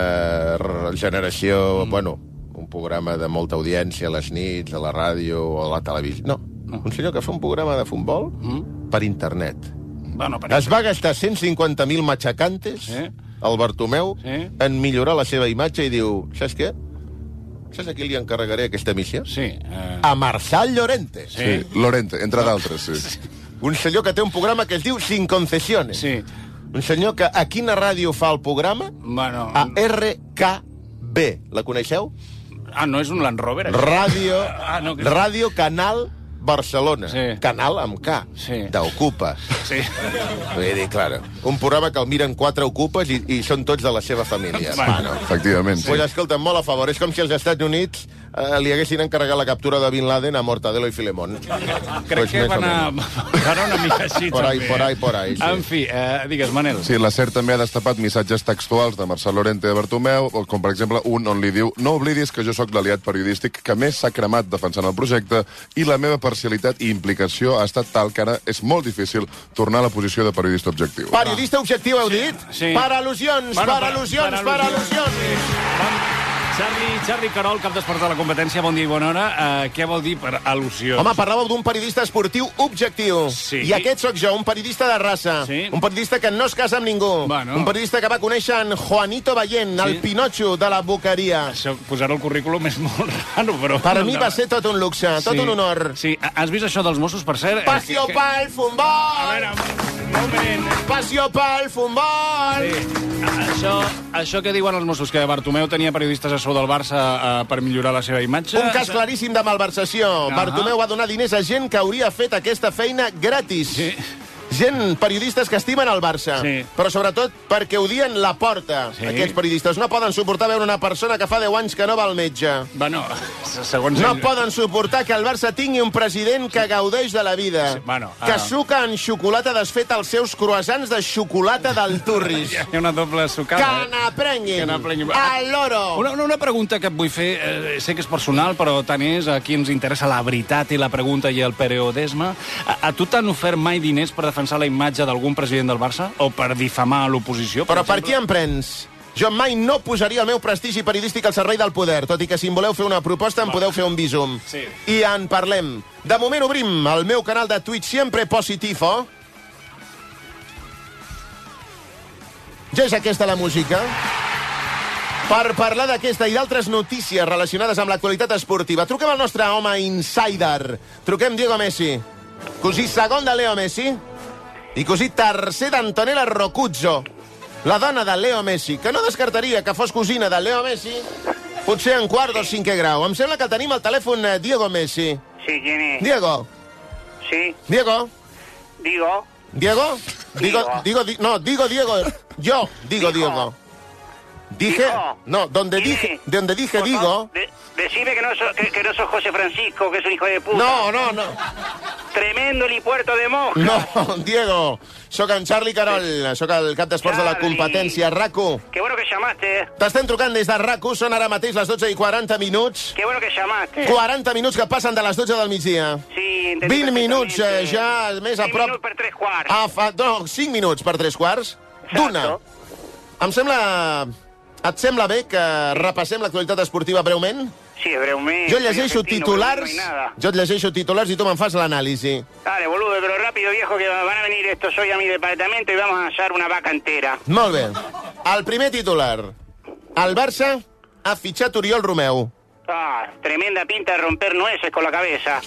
generació, un programa de molta audiència a les nits, a la ràdio o a la televisió. No. Un senyor que fa un programa de futbol per internet. Es va gastar 150.000 machacantes, el Bartomeu, en millorar la seva imatge i diu, saps què? Saps a qui li encarregaré aquesta missió? Sí. A Marçal Llorente. Sí, Llorente, entre d'altres, sí. Un senyor que té un programa que es diu Sin Concesiones. Sí. Un senyor que a quina ràdio fa el programa? Bueno... A RKB. La coneixeu? No és un Land Rover, això. Ràdio Canal Barcelona. Sí. Canal amb K. Sí. D'Ocupa. Sí. Vull dir, clar, un programa que el miren 4 ocupes i són tots de la seva família. Efectivament, sí. Pues escolta, molt a favor. És com si als Estats Units li haguessin encarregat la captura de Bin Laden a Mortadelo i Filemón. Crec que van una mica així, por ahí, sí. En fi, digues, Manel. Sí, la SER també ha destapat missatges textuals de Marçal Llorente de Bartomeu, com per exemple un on li diu: no oblidis que jo sóc l'aliat periodístic que més s'ha cremat defensant el projecte i la meva parcialitat i implicació ha estat tal que ara és molt difícil tornar a la posició de periodista objectiu. Periodista objectiu, heu dit? Sí. Per al·lusions. Sí. Charlie Carol, cap d'esports de la competència, bon dia i bona hora. Què vol dir per al·lusió? Home, parlàveu d'un periodista esportiu objectiu. Sí. I aquest sóc jo, un periodista de raça. Sí. Un periodista que no es casa amb ningú. Bueno. Un periodista que va conèixer en Juanito Ballén, el Pinocho de la Boqueria. Això, posar el currículum és molt raro, però... Per mi va ser tot un luxe, tot un honor. Sí, has vist això dels Mossos, per cert? Passió pel futbol! A veure, un moment. Passió pel futbol! Sí. Això que diuen els Mossos, que Bartomeu tenia periodistes a sou del Barça per millorar la seva imatge... Un cas claríssim de malversació. Bartomeu va donar diners a gent que hauria fet aquesta feina gratis. Sí. Gent, periodistes que estimen el Barça, però sobretot perquè odien la porta, aquests periodistes. No poden suportar veure una persona que fa 10 anys que no va al metge. Bueno, segons no poden suportar que el Barça tingui un president que gaudeix de la vida, que suca en xocolata desfeta els seus croissants de xocolata del Turris. Hi ha una doble sucada. Que n'aprenguin. Al loro. Una pregunta que et vull fer, sé que és personal, però tant és, aquí ens interessa la veritat i la pregunta i el periodisme. A tu t'han ofert mai diners per defensar la imatge d'algun president del Barça? O per difamar l'oposició? Però per qui em prens? Jo mai no posaria el meu prestigi periodístic al servei del poder, tot i que si em voleu fer una proposta em podeu fer un visum. Sí. I en parlem. De moment obrim el meu canal de Twitch Siempre Positivo. Ja és aquesta la música? Per parlar d'aquesta i d'altres notícies relacionades amb l'actualitat esportiva, truquem al nostre home insider. Truquem Diego Messi, cosí segon de Leo Messi i cosí tercer d'Antonella Rocuzzo, la dona de Leo Messi, que no descartaria que fos cosina de Leo Messi, potser en quart o cinquè grau. Em sembla que tenim al telèfon Diego Messi. Sí, ¿quién es? Diego. Sí. Diego. Digo. ¿Diego? Digo. Yo digo Diego. Dije, no, donde dije digo... Decime que no sos José Francisco, que es un hijo de puta. No. Tremendo helipuerto de Moja. No, Diego, sóc en Charlie Carol, sóc el cap d'esports de la competència RAC1. Qué bueno que llamaste. T'estem trucant des de RAC1, són ara mateix les 12:40 minuts. Qué bueno que llamaste. 40 minuts que passen de les 12 del migdia. Sí, 20 minuts ja més a prop... 5 minuts per 3 quarts. No, 5 minuts per 3 quarts. D'una. Em sembla... Et sembla bé que repassem l'actualitat esportiva breument? Sí, breument. Jo llegeixo titulars, i tu me'n fas l'anàlisi. Dale, boludo, pero rápido, viejo, que van a venir estos hoy a mi departamento y vamos a hallar una vaca entera. Molt bé. El primer titular. El Barça ha fitxat Oriol Romeu. Tremenda pinta de romper nueces con la cabeza.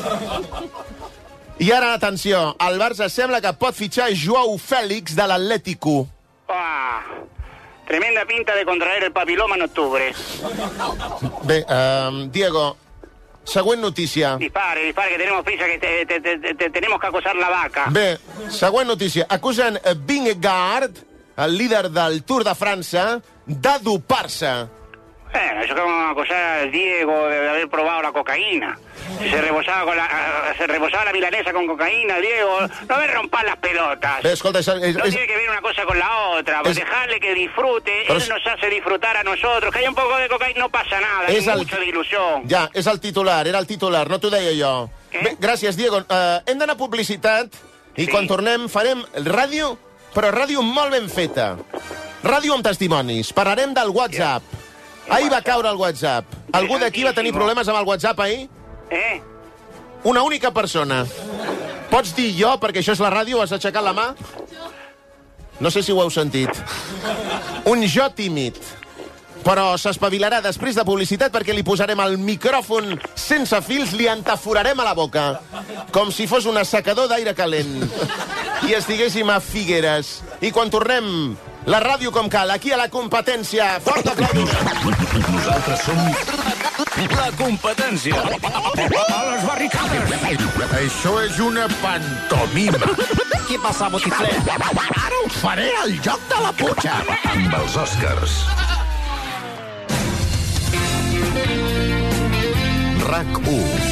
I ara, atenció, el Barça sembla que pot fitxar Joao Félix de l'Atlético. Tremenda pinta de contraer el papiloma en octubre. Bé, Diego, següent notícia. Dispare, que tenemos prisa, que tenemos que acusar la vaca. Bé, següent notícia. Acusen Vingegaard, el líder del Tour de França, de dopar-se. Bueno, eso es como acusar al Diego de haber probado la cocaína. Se rebosaba la milanesa con cocaína, Diego. No me rompas las pelotas. Bé, escolta, no tiene que ver una cosa con la otra. Pues dejarle que disfrute. Él nos hace disfrutar a nosotros. Que haya un poco de cocaína no pasa nada. Hay mucha ilusión. Ja, és el titular, era el titular. No t'ho deia jo. Bé, gràcies, Diego. Hem d'anar a publicitat i quan tornem farem ràdio, però ràdio molt ben feta. Ràdio amb testimonis. Parlarem del WhatsApp. Ahir va caure el WhatsApp. Algú d'aquí va tenir problemes amb el WhatsApp ahir? Una única persona. Pots dir jo, perquè això és la ràdio, has aixecat la mà? No sé si ho heu sentit. Un jo tímid. Però s'espavilarà després de publicitat perquè li posarem el micròfon sense fils, li entaforarem a la boca, com si fos un assecador d'aire calent. I estiguéssim a Figueres. I quan tornem, la ràdio com cal, aquí a la competència. Fort aplaudiment. Nosaltres som... La competència. A les barricades. Això és una pantomima. Què passa, botifler? Ara us faré el joc de la putxa. Amb els Oscars. RAC1.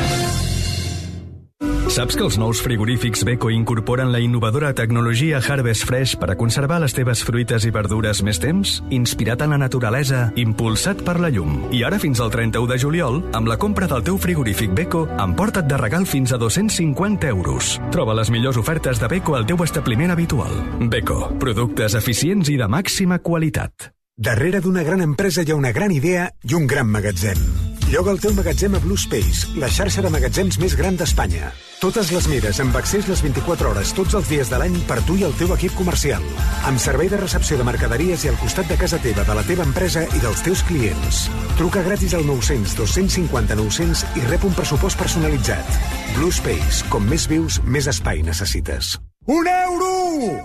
Saps que els nous frigorífics Beko incorporen la innovadora tecnologia Harvest Fresh per a conservar les teves fruites i verdures més temps? Inspirat en la naturalesa, impulsat per la llum. I ara fins al 31 de juliol, amb la compra del teu frigorífic Beko, emporta't de regal fins a 250 euros. Troba les millors ofertes de Beko al teu establiment habitual. Beko, productes eficients i de màxima qualitat. Darrere d'una gran empresa hi ha una gran idea i un gran magatzem. Lloga el teu magatzem a Blue Space, la xarxa de magatzems més gran d'Espanya. Totes les mides, amb accés les 24 hores, tots els dies de l'any per tu i el teu equip comercial. Amb servei de recepció de mercaderies i al costat de casa teva, de la teva empresa i dels teus clients. Truca gratis al 900 250 900 i rep un pressupost personalitzat. Blue Space, com més vius, més espai necessites. €1!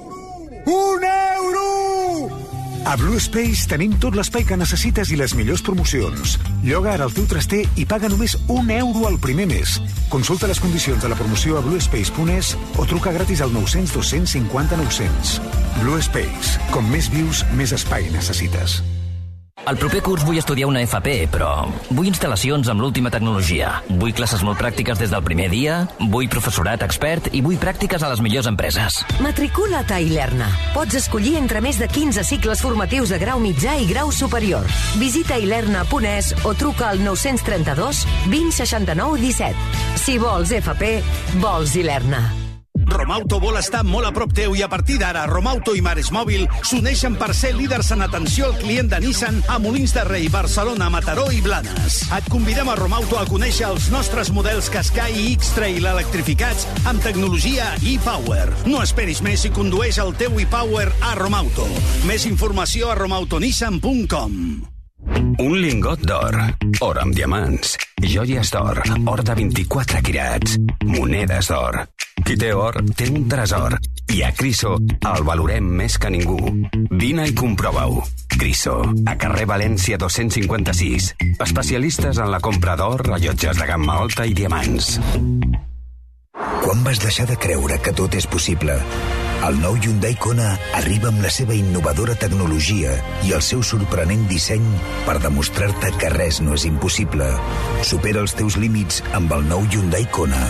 €1! A Blue Space tenim tot l'espai que necessites i les millors promocions. Lloga ara el teu traster i paga només €1 al primer mes. Consulta les condicions de la promoció a bluespace.es o truca gratis al 900 250 900. Blue Space. Com més vius, més espai necessites. El proper curs vull estudiar una FP, però vull instal·lacions amb l'última tecnologia. Vull classes molt pràctiques des del primer dia, vull professorat expert i vull pràctiques a les millors empreses. Matricula't a Ilerna. Pots escollir entre més de 15 cicles formatius de grau mitjà i grau superior. Visita ilerna.es o truca al 932 20 69 17. Si vols FP, vols Ilerna. Romauto vol estar molt a prop teu i a partir d'ara Romauto i Mares Mòbil s'uneixen per ser líders en atenció al client de Nissan a Molins de Rei, Barcelona, Mataró i Blanes. Et convidem a Romauto a conèixer els nostres models Qashqai i X-Trail electrificats amb tecnologia e-Power. No esperis més i condueix el teu e-Power a Romauto. Més informació a romautonissan.com. Un lingot d'or, or amb diamants, joies d'or, or de 24 quirats, monedes d'or. Qui té or, té un tresor. I a Criso el valorem més que ningú. Vine i comprova-ho. Criso, a carrer València 256. Especialistes en la compra d'or, rellotges de gamma alta i diamants. Quan vas deixar de creure que tot és possible? El nou Hyundai Kona arriba amb la seva innovadora tecnologia i el seu sorprenent disseny per demostrar-te que res no és impossible. Supera els teus límits amb el nou Hyundai Kona.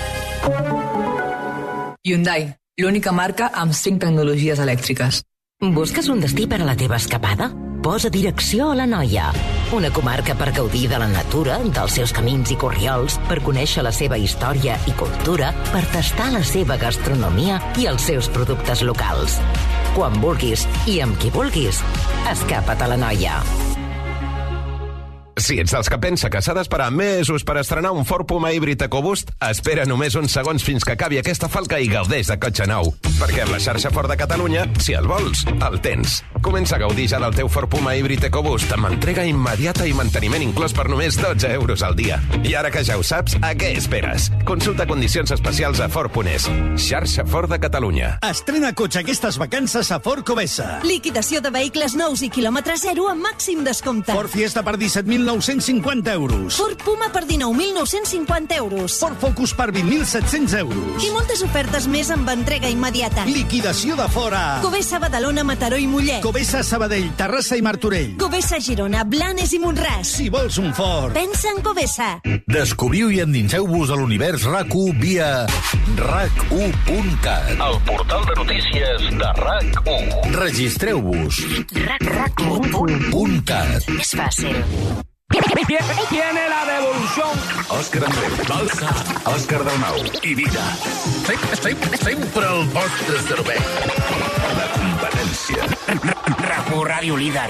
Hyundai, l'única marca amb 5 tecnologies elèctriques. Busques un destí per a la teva escapada? Posa direcció a l'Anoia, una comarca per gaudir de la natura, dels seus camins i corriols, per conèixer la seva història i cultura, per tastar la seva gastronomia i els seus productes locals. Quan vulguis i amb qui vulguis, escapa't a l'Anoia. Si ets dels que pensa que s'ha d'esperar mesos per estrenar un Ford Puma híbrid EcoBoost, espera només uns segons fins que acabi aquesta falca i gaudeix de cotxe nou. Perquè amb la xarxa Ford de Catalunya, si el vols, el tens. Comença a gaudir ja del teu Ford Puma híbrid EcoBoost amb entrega immediata i manteniment inclòs per només 12 euros al dia. I ara que ja ho saps, a què esperes? Consulta condicions especials a Ford.es. Xarxa Ford de Catalunya. Estrena cotxe aquestes vacances a Ford Covesa. Liquidació de vehicles nous i quilòmetre zero amb màxim descompte. Ford Fiesta per 17.950 euros. Ford Puma per 19.950 euros. Ford Focus per 20.700 euros. I moltes ofertes més amb entrega immediata. Liquidació de fora. Covesa, Badalona, Mataró i Mollet. Covesa, Sabadell, Terrassa i Martorell. Covesa, Girona, Blanes i Montràs. Si vols un Ford, pensa en Covesa. Descobriu i endinseu-vos a l'univers RAC1 via RAC1.cat. El portal de notícies de RAC1. Registreu-vos. RAC1.cat. És fàcil. Tiene la devolución. Òscar Andreu, Balsa, Òscar Dalmau i Vida. Sempre el vostre servei. La competència. RAC1 Ràdio Líder.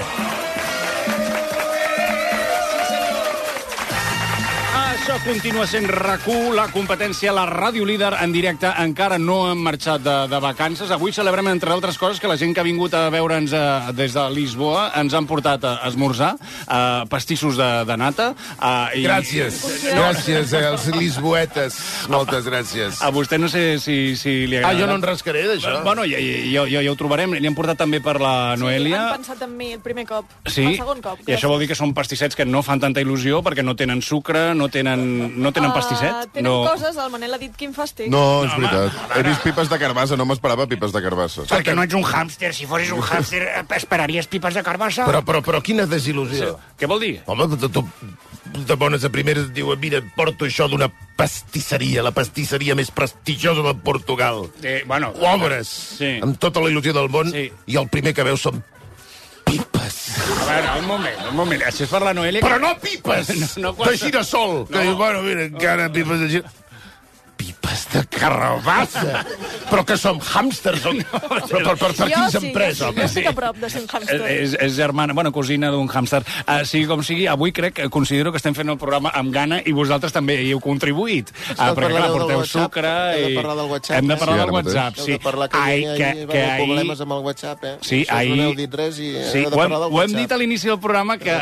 Això continua sent RAC1, la competència, la ràdio líder en directe. Encara no hem marxat de vacances. Avui celebrem, entre altres coses, que la gent que ha vingut a veure'ns des de Lisboa ens han portat a esmorzar pastissos de nata. Gràcies. Gràcies, els lisboetes. Moltes gràcies. A vostè no sé si li agrada. Jo no en rascaré, d'això. Bueno, ja ho trobarem. Li han portat també per la Noèlia. Han pensat en mi el primer cop. Sí? El segon cop. I això vol dir que són pastissets que no fan tanta il·lusió perquè no tenen sucre, no tenen pastisset? Tenen coses, el Manel ha dit quin fàstic. No, és veritat. He vist pipes de carbassa, no m'esperava pipes de carbassa. Perquè no ets un hàmster. Si fossis un hàmster, esperaries pipes de carbassa. Però quina desil·lusió. Què vol dir? Home, tu de bones a primeres diu, mira, porto això d'una pastisseria, la pastisseria més prestigiosa de Portugal. Bueno, obres, amb tota la il·lusió del món, i el primer que veus són pipes. A veure, un moment. Això és per la Noèlia... Però no pipes! De girasol! Que diu, bueno, mira, encara pipes de girasol. Pipes Aquesta carbassa! Però que som hàmsters, però per quins empreses? Jo estic a prop de ser un hàmster. És germana, bueno, cosina d'un hàmster. Sigui com sigui, avui considero que estem fent el programa amb gana i vosaltres també hi heu contribuït. Perquè, clar, porteu sucre i... Hem de parlar del WhatsApp. Hem de parlar del WhatsApp, sí. Hem de parlar que hi ha problemes amb el WhatsApp, eh? Sí, ahir... No heu dit res i sí, heu de parlar del WhatsApp. Ho hem dit a l'inici del programa que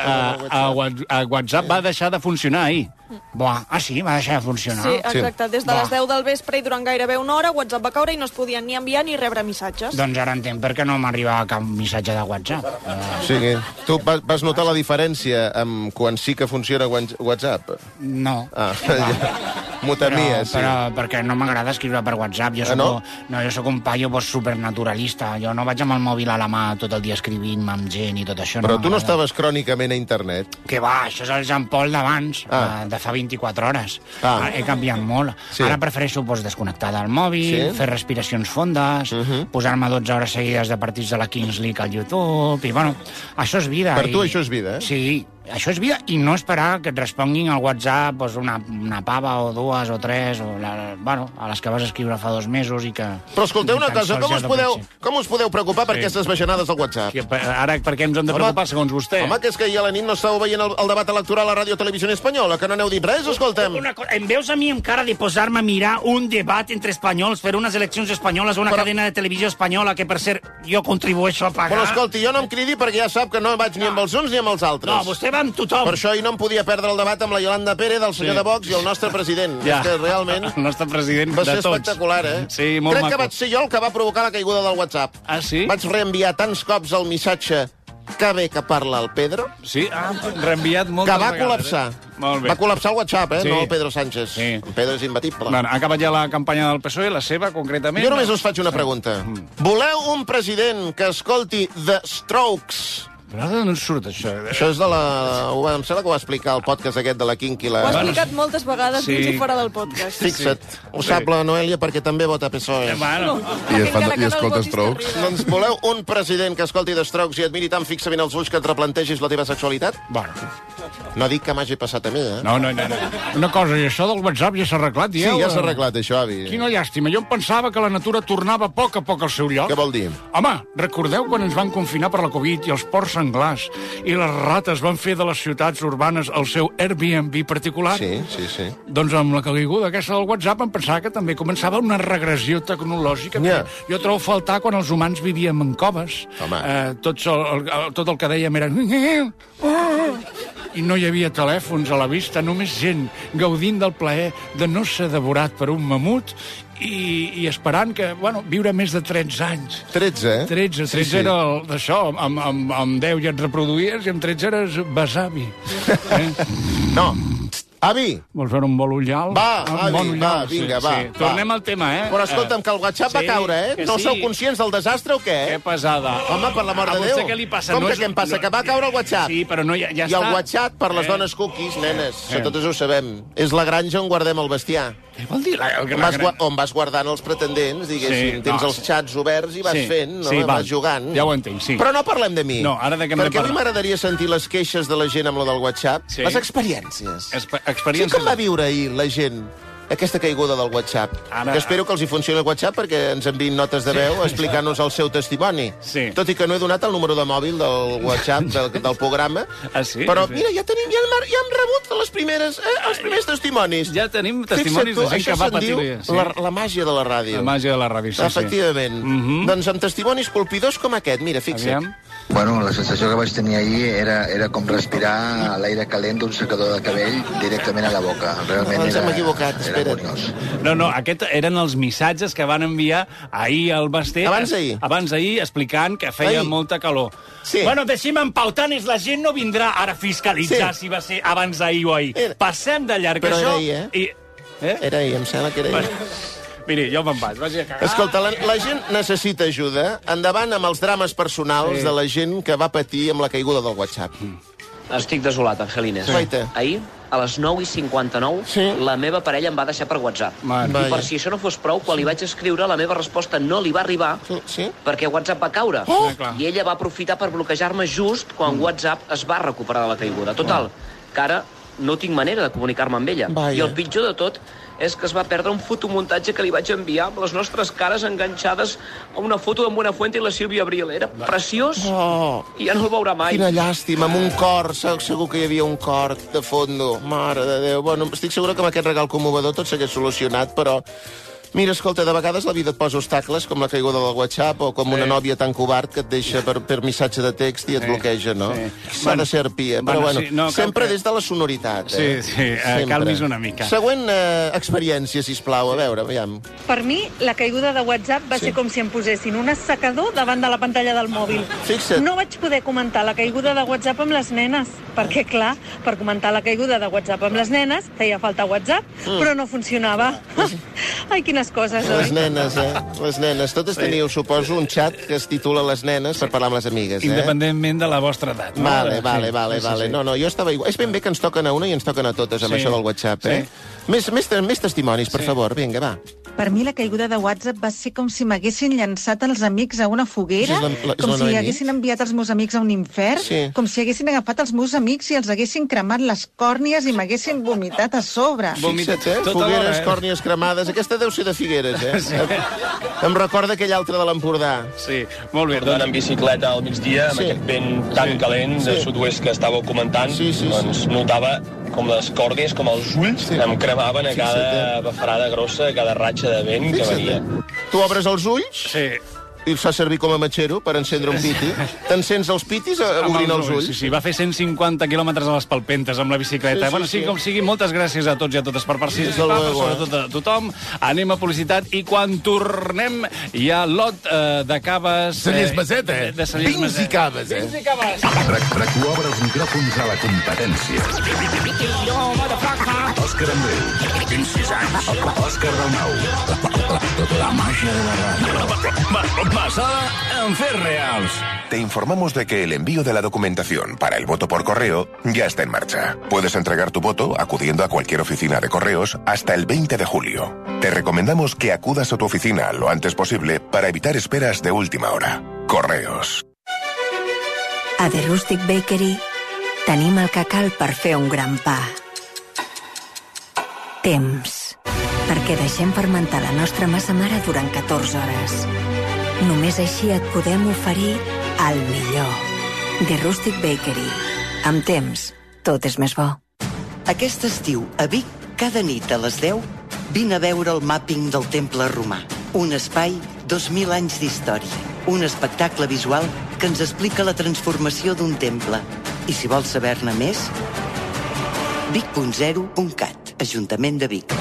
WhatsApp va deixar de funcionar ahir. Buah, sí, va deixar de funcionar. Sí, exacte. Des de les 10 del vespre i durant gairebé una hora, WhatsApp va caure i no es podien ni enviar ni rebre missatges. Doncs ara entenc per què no m'arribava cap missatge de WhatsApp. Sí, tu vas notar la diferència amb quan sí que funciona WhatsApp? No. M'ho temia, sí. Però perquè no m'agrada escriure per WhatsApp. Jo soc un paio supernaturalista. Jo no vaig amb el mòbil a la mà tot el dia escrivint-me amb gent i tot això. Però tu no estaves crònicament a internet? Que va, això és el Jean Paul d'abans, de fa 24 hores. He canviat molt. Sí. Ara prefereixo desconnectar del mòbil, fer respiracions fondes, posar-me 12 hores seguides de partits de la Kings League al YouTube, i bueno, això és vida. Per tu això és vida, eh? Sí, això és vida, i no esperar que et responguin al WhatsApp una pava o dues o tres, o a les que vas escriure fa 2 mesos i que... Però escolteu una cosa, com us podeu preocupar per aquestes baixanades al WhatsApp? Ara per què ens hem de preocupar, segons vostè? Home, que és que ahir a la nit no estàveu veient el debat electoral a Ràdio Televisió Espanyola, que no n'heu dit res, escolta'm. Em veus a mi amb cara de posar-me a mirar un debat entre espanyols per unes eleccions espanyoles o una cadena de televisió espanyola que, per cert, jo contribueixo a pagar? Però escolti, jo no em cridi perquè ja sap que no vaig ni amb els uns ni amb els altres. No, vostè va amb tothom. Per això ahir no em podia perdre el debat amb la Yolanda Pérez, el senyor de Vox i el nostre president. És que realment... El nostre president de tots. Va ser espectacular, eh? Sí, molt maco. Crec que vaig ser jo el que va provocar la caiguda del WhatsApp. Ah, sí? Vaig reenviar tants cops el missatge que bé que parla el Pedro. Sí, reenviat moltes vegades. Que va col·lapsar. Molt bé. Va col·lapsar el WhatsApp, Sí. no el Pedro Sánchez. Sí. El Pedro és imbatible. Bueno, ha acabat ja la campanya del PSOE, la seva, concretament. Jo només us faig una pregunta. Voleu un president que escolti The Strokes? Però d'on surt això? Això és de la... Em sembla que ho va explicar el podcast aquest de la Kinky. Ho ha explicat moltes vegades dins i fora del podcast. Fixa't. Ho sap la Noelia perquè també vota PSOE. I escolta Strokes. Doncs voleu un president que escolti The Strokes i admiri tan fixament els ulls que et replantegis la teva sexualitat? Bueno. No dic que m'hagi passat a mi, eh? No. Una cosa, i això del WhatsApp ja s'ha arreglat, dieu? Sí, ja s'ha arreglat, això, avi. Quina llàstima. Jo em pensava que la natura tornava a poc al seu lloc. Què vol dir? Home, recordeu quan ens van confinar per la Covid i els porcs senglars i les rates van fer de les ciutats urbanes el seu Airbnb particular? Sí. Doncs amb la caiguda aquesta del WhatsApp em pensava que també començava una regressió tecnològica. Jo trobo a faltar quan els humans vivíem en coves. Tot el que dèiem era... I no hi havia telèfons a la vista, només gent gaudint del plaer de no ser devorat per un mamut i esperant que, viure més de 13 anys. 13, eh? 13 era d'això, amb 10 ja et reproduïes i amb 13 eres besavi. No. Avi! Vols veure un vol ullal? Va, avi, vinga. Tornem al tema, eh? Però escolta'm, que el WhatsApp va caure, eh? No sou conscients del desastre o què? Que pesada. Home, per l'amor de Déu. Què li passa? Com que què em passa? Que va caure el WhatsApp? Sí, però no, ja està. I el WhatsApp, per les dones cookies, nenes, això totes ho sabem. És la granja on guardem el bestiar. Què vol dir? On vas guardant els pretendents, diguéssim. Tens els xats oberts i vas fent, no? Vas jugant. Ja ho entenc, sí. Però no parlem de mi. No, ara de què hem de parlar? Perquè a mi m'agradaria sentir les queixes de la gent amb lo del WhatsApp. Les experiències. Sí, com va viure ahir la gent aquesta caiguda del WhatsApp? Que espero que els hi funcioni el WhatsApp perquè ens enviïn notes de veu explicant-nos el seu testimoni. Tot i que no he donat el número de mòbil del WhatsApp del programa. Però mira, ja hem rebut els primers testimonis. Ja tenim testimonis de gent que va patir. La màgia de la ràdio. La màgia de la ràdio, sí. Efectivament. Doncs amb testimonis colpidors com aquest. Mira, fixa't. Bueno, la sensació que vaig tenir ahir era com respirar l'aire calent d'un secador de cabell directament a la boca. Realment ens hem equivocat, espera't. No, aquests eren els missatges que van enviar ahir al Basté. Abans d'ahir, explicant que feia molta calor. Bueno, deixi'm en pau, tant és la gent no vindrà ara a fiscalitzar si va ser abans d'ahir o ahir. Passem de llarg això. Però era ahir, Era ahir, em sembla que era ahir. Miri, jo me'n vaig a cagar. Escolta, la gent necessita ajuda. Endavant amb els drames personals de la gent que va patir amb la caiguda del WhatsApp. Estic desolat, Angelines. Ahir, a les 9:59, la meva parella em va deixar per WhatsApp. I per si això no fos prou, quan li vaig escriure, la meva resposta no li va arribar perquè WhatsApp va caure. I ella va aprofitar per bloquejar-me just quan WhatsApp es va recuperar de la caiguda. Total, que ara no tinc manera de comunicar-me amb ella. I el pitjor de tot és que es va perdre un fotomuntatge que li vaig enviar amb les nostres cares enganxades a una foto d'en Buenafuente i la Sílvia Abril. Era preciós i ja no el veurà mai. Quina llàstima, amb un cor, segur que hi havia un cor de fondo. Mare de Déu. Bueno, estic segura que amb aquest regal commovedor tot s'hagués solucionat, però... Mira, escolta, de vegades la vida et posa obstacles, com la caiguda del WhatsApp, o com una nòvia tan covard que et deixa per missatge de text i et bloqueja, no? S'ha de ser arpia, però bueno, sempre des de la sonoritat. Sí, calmis una mica. Següent experiència, sisplau, a veure, aviam. Per mi, la caiguda de WhatsApp va ser com si em posessin un assecador davant de la pantalla del mòbil. Fixa't. No vaig poder comentar la caiguda de WhatsApp amb les nenes, perquè, clar, per comentar la caiguda de WhatsApp amb les nenes feia falta WhatsApp, però no funcionava. Ai, quines coses, oi? Les nenes, les nenes. Totes teniu, suposo, un xat que es titula Les nenes per parlar amb les amigues, Independentment de la vostra edat. Vale. No, jo estava igual. És ben bé que ens toquen a una i ens toquen a totes amb això del WhatsApp, Més testimonis, per favor. Vinga, va. Per mi la caiguda de WhatsApp va ser com si m'haguessin llançat els amics a una foguera, com si haguessin enviat els meus amics a un infern, com si haguessin agafat els meus amics i els haguessin cremat les còrnies i m'haguessin vomitat a sobre. Fixa't, fogueres, còrnies cremades. Aquesta deu ser de Figueres, Em recorda aquell altre de l'Empordà. Sí, molt bé. Tornant en bicicleta al migdia, amb aquest vent tan calent de sud-oest que estàveu comentant, doncs notava com les còrnies, com els ulls, em cremaven a cada bafarada grossa, a cada ratxa de vent que venia. Tu obres els ulls? Sí. I els fa servir com a matxero per encendre un piti. T'encens els pitis obrint els ulls? Sí, va fer 150 quilòmetres a les palpentes amb la bicicleta. Bueno, sí, com sigui, moltes gràcies a tots i a totes per participar, però sobretot a tothom. Anem a publicitat i quan tornem hi ha lot de caves... Cellers Maset, De Cellers Maset. Vins i caves, Vins i caves. RAC1 obre els micròfons a la competència. Òscar Andreu, 26 anys. Òscar Dalmau, la màgia de la ràdio. Basada en fets reals. Te informamos de que el envío de la documentación para el voto por correo ya está en marcha. Puedes entregar tu voto acudiendo a cualquier oficina de correos hasta el 20 de julio. Te recomendamos que acudas a tu oficina lo antes posible para evitar esperas de última hora. Correos. A The Rustic Bakery tenim el que cal per fer un gran pa. Temps. Perquè deixem fermentar la nostra massa mare durant 14 hores. Només així et podem oferir el millor. The Rustic Bakery. Amb temps, tot és més bo. Aquest estiu, a Vic, cada nit a les 10, vine a veure el màpping del Temple Romà. Un espai, 2.000 anys d'història. Un espectacle visual que ens explica la transformació d'un temple. I si vols saber-ne més, vic.0.cat, Ajuntament de Vic.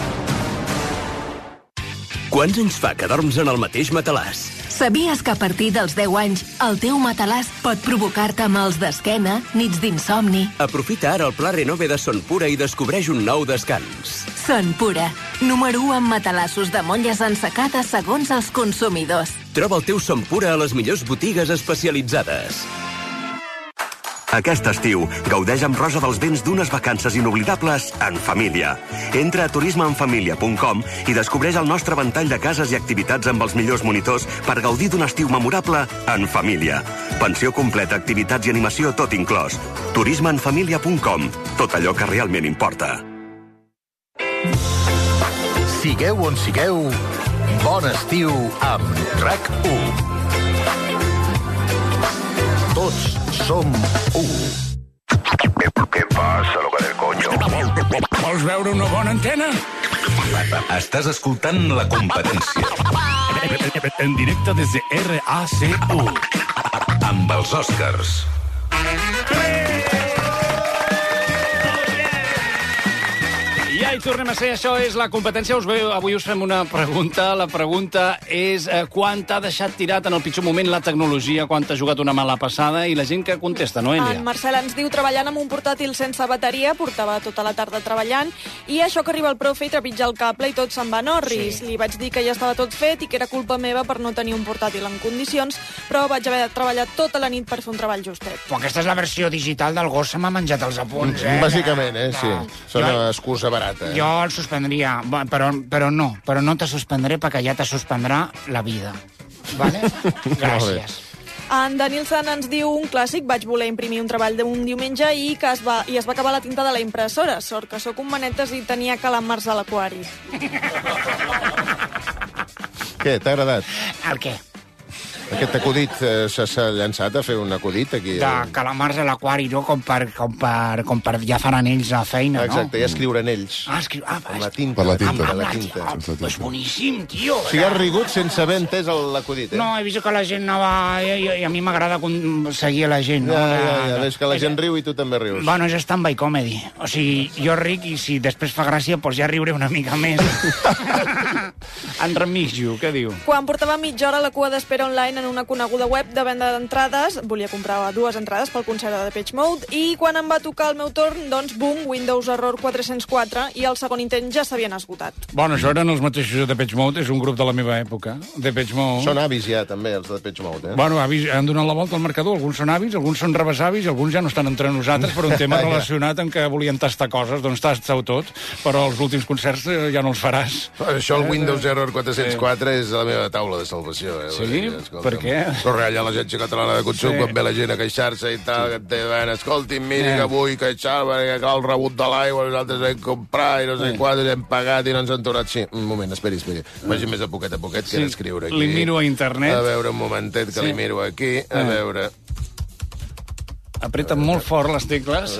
Quants anys fa que dorms en el mateix matalàs? Sabies que a partir dels 10 anys el teu matalàs pot provocar-te mals d'esquena, nits d'insomni? Aprofita ara el Pla Renove de Son Pura i descobreix un nou descans. Son Pura, número 1 en matalassos de motlles ensecades segons els consumidors. Troba el teu Son Pura a les millors botigues especialitzades. Aquest estiu, gaudeix amb Rosa dels Vents d'unes vacances inoblidables en família. Entra a turismeenfamilia.com i descobreix el nostre ventall de cases i activitats amb els millors monitors per gaudir d'un estiu memorable en família. Pensió completa, activitats i animació tot inclòs. turismeenfamilia.com. Tot allò que realment importa. Sigueu on sigueu, bon estiu amb RAC1. Tots som u. Què passa, loca del coño? Vols veure una bona antena? Estàs escoltant La Competència. En directe des de RAC1. Amb els Oscars. Ja hi tornem a ser, això és La Competència. Avui us fem una pregunta. La pregunta és quant t'ha deixat tirat en el pitjor moment la tecnologia, quan t'ha jugat una mala passada, i la gent que contesta, Noelia. En Marcel ens diu, treballant amb un portàtil sense bateria, portava tota la tarda treballant, i això que arriba el profe i trepitja el cable i tot se'n va en orris. Sí. Li vaig dir que ja estava tot fet i que era culpa meva per no tenir un portàtil en condicions, però vaig haver de treballar tota la nit per fer un treball justet. Però aquesta és la versió digital del gos, se m'ha menjat els apunts, Bàsicament, sí. És una excusa barata. Jo el suspendria, però no te suspendré perquè ja te suspendrà la vida. Vale? Gràcies. En Danielson ens diu un clàssic: vaig voler imprimir un treball d'un diumenge i es va acabar la tinta de la impressora. Sort que sóc un manetes i tenia calamars a l'aquari. Què, t'ha agradat? El què? Aquest acudit s'ha llançat a fer un acudit aquí? De calamars a l'aquari, no? Com per ja faran ells la feina, no? Exacte, ja escriuren ells. Amb la tinta. Per la tinta. Amb la tinta. És boníssim, tio. O sigui, has rigut sense haver entès l'acudit, No, he vist que la gent anava... I a mi m'agrada seguir la gent, no? Ja, ves que la gent riu i tu també rius. Bueno, és stand-by comedy. O sigui, jo ric i si després fa gràcia, doncs ja riuré una mica més. En Remigio, què diu? Quan portava mitja hora a la cua d'espera online en una coneguda web de venda d'entrades, volia comprar 2 entrades pel concert de Depeche Mode, i quan em va tocar el meu torn, doncs, bum, Windows Error 404, i el segon intent ja s'havien esgotat. Bueno, això eren els mateixos de Depeche Mode, és un grup de la meva època. Depeche Mode... Són avis ja, també, els de Depeche Mode, Bueno, avis, han donat la volta al marcador. Alguns són avis, alguns són rebesavis, alguns ja no estan entre nosaltres per un tema relacionat amb que volien tastar coses, doncs tasteu tot, però els últims concerts ja no els faràs. Això, el Windows Error 404, és la meva taula de salvació. Sí? Per què? Però realla l'Agència Catalana de Consum, quan ve la gent a queixar-se i tal, que et diuen, escolti'm, miri que vull queixar perquè cal el rebut de l'aigua, nosaltres hem comprat i no sé quants, hem pagat i no ens han tornat. Sí, un moment, esperi. Vagi més a poquet, que he d'escriure aquí. Li miro a internet. A veure, un momentet, que li miro aquí. A veure... Apreta molt fort les tecles.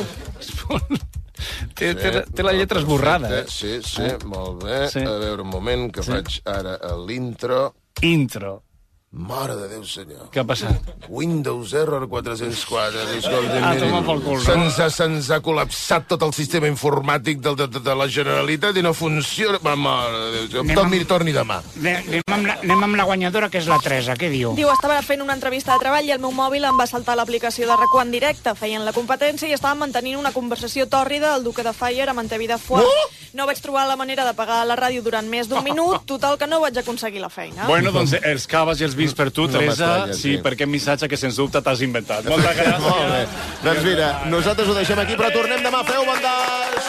Té la lletra esborrada. Sí, molt bé. A veure, un moment, que faig ara l'intro. Intro. Mare de Déu, senyor. Què ha passat? Windows Error 404. Toma pel cul. Se'ns ha col·lapsat tot el sistema informàtic de la Generalitat i no funciona. Mare de Déu. Torni demà. Anem amb la guanyadora, que és la Teresa. Què diu? Diu, estava fent una entrevista de treball i el meu mòbil em va saltar l'aplicació de RAC1 en directe. Feien la competència i estàvem mantenint una conversació tòrrida al Duque de Fire amb en Tevida Foix. No vaig trobar la manera d'apagar la ràdio durant més d'un minut. Total, que no vaig aconseguir la feina. Bueno, doncs els caves i els vins per tu, Teresa. Sí, per aquest missatge que, sens dubte, t'has inventat. Moltes gràcies. Molt bé. Doncs mira, nosaltres ho deixem aquí, però tornem demà. Feu bon des!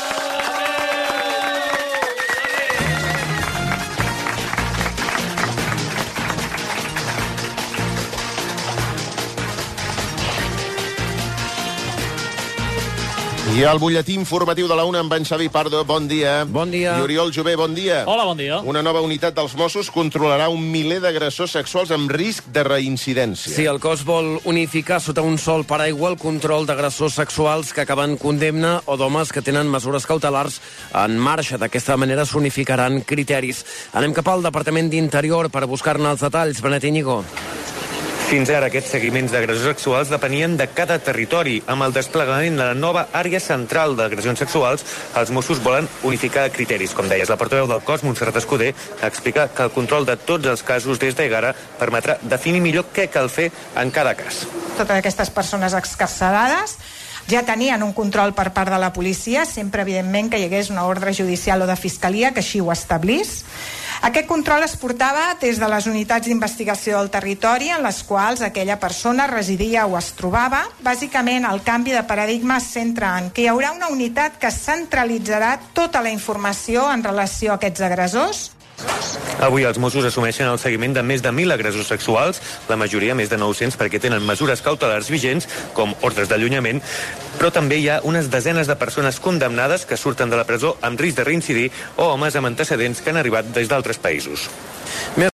I el butlletí informatiu de la UNA amb en Xavi Pardo, bon dia. Bon dia. I Oriol Jové, bon dia. Hola, bon dia. Una nova unitat dels Mossos controlarà un miler d'agressors sexuals amb risc de reincidència. Sí, el cos vol unificar sota un sol paraigua el control d'agressors sexuals que acaben condemna o d'homes que tenen mesures cautelars en marxa. D'aquesta manera s'unificaran criteris. Anem cap al Departament d'Interior per buscar-ne els detalls. Benet Íñigo. Fins ara, aquests seguiments d'agressions sexuals depenien de cada territori. Amb el desplegament de la nova àrea central d'agressions sexuals, els Mossos volen unificar criteris. Com deies, la portaveu del cos, Montserrat Escudé, explica que el control de tots els casos des d'ara permetrà definir millor què cal fer en cada cas. Totes aquestes persones excarcerades ja tenien un control per part de la policia, sempre, evidentment, que hi hagués una ordre judicial o de fiscalia que així ho establís. Aquest control es portava des de les unitats d'investigació del territori en les quals aquella persona residia o es trobava. Bàsicament, el canvi de paradigma es centra en que hi haurà una unitat que centralitzarà tota la informació en relació a aquests agressors. Avui els Mossos assumeixen el seguiment de més de 1.000 agressors sexuals, la majoria més de 900 perquè tenen mesures cautelars vigents, com ordres d'allunyament, però també hi ha unes desenes de persones condemnades que surten de la presó amb risc de reincidir o homes amb antecedents que han arribat des d'altres països.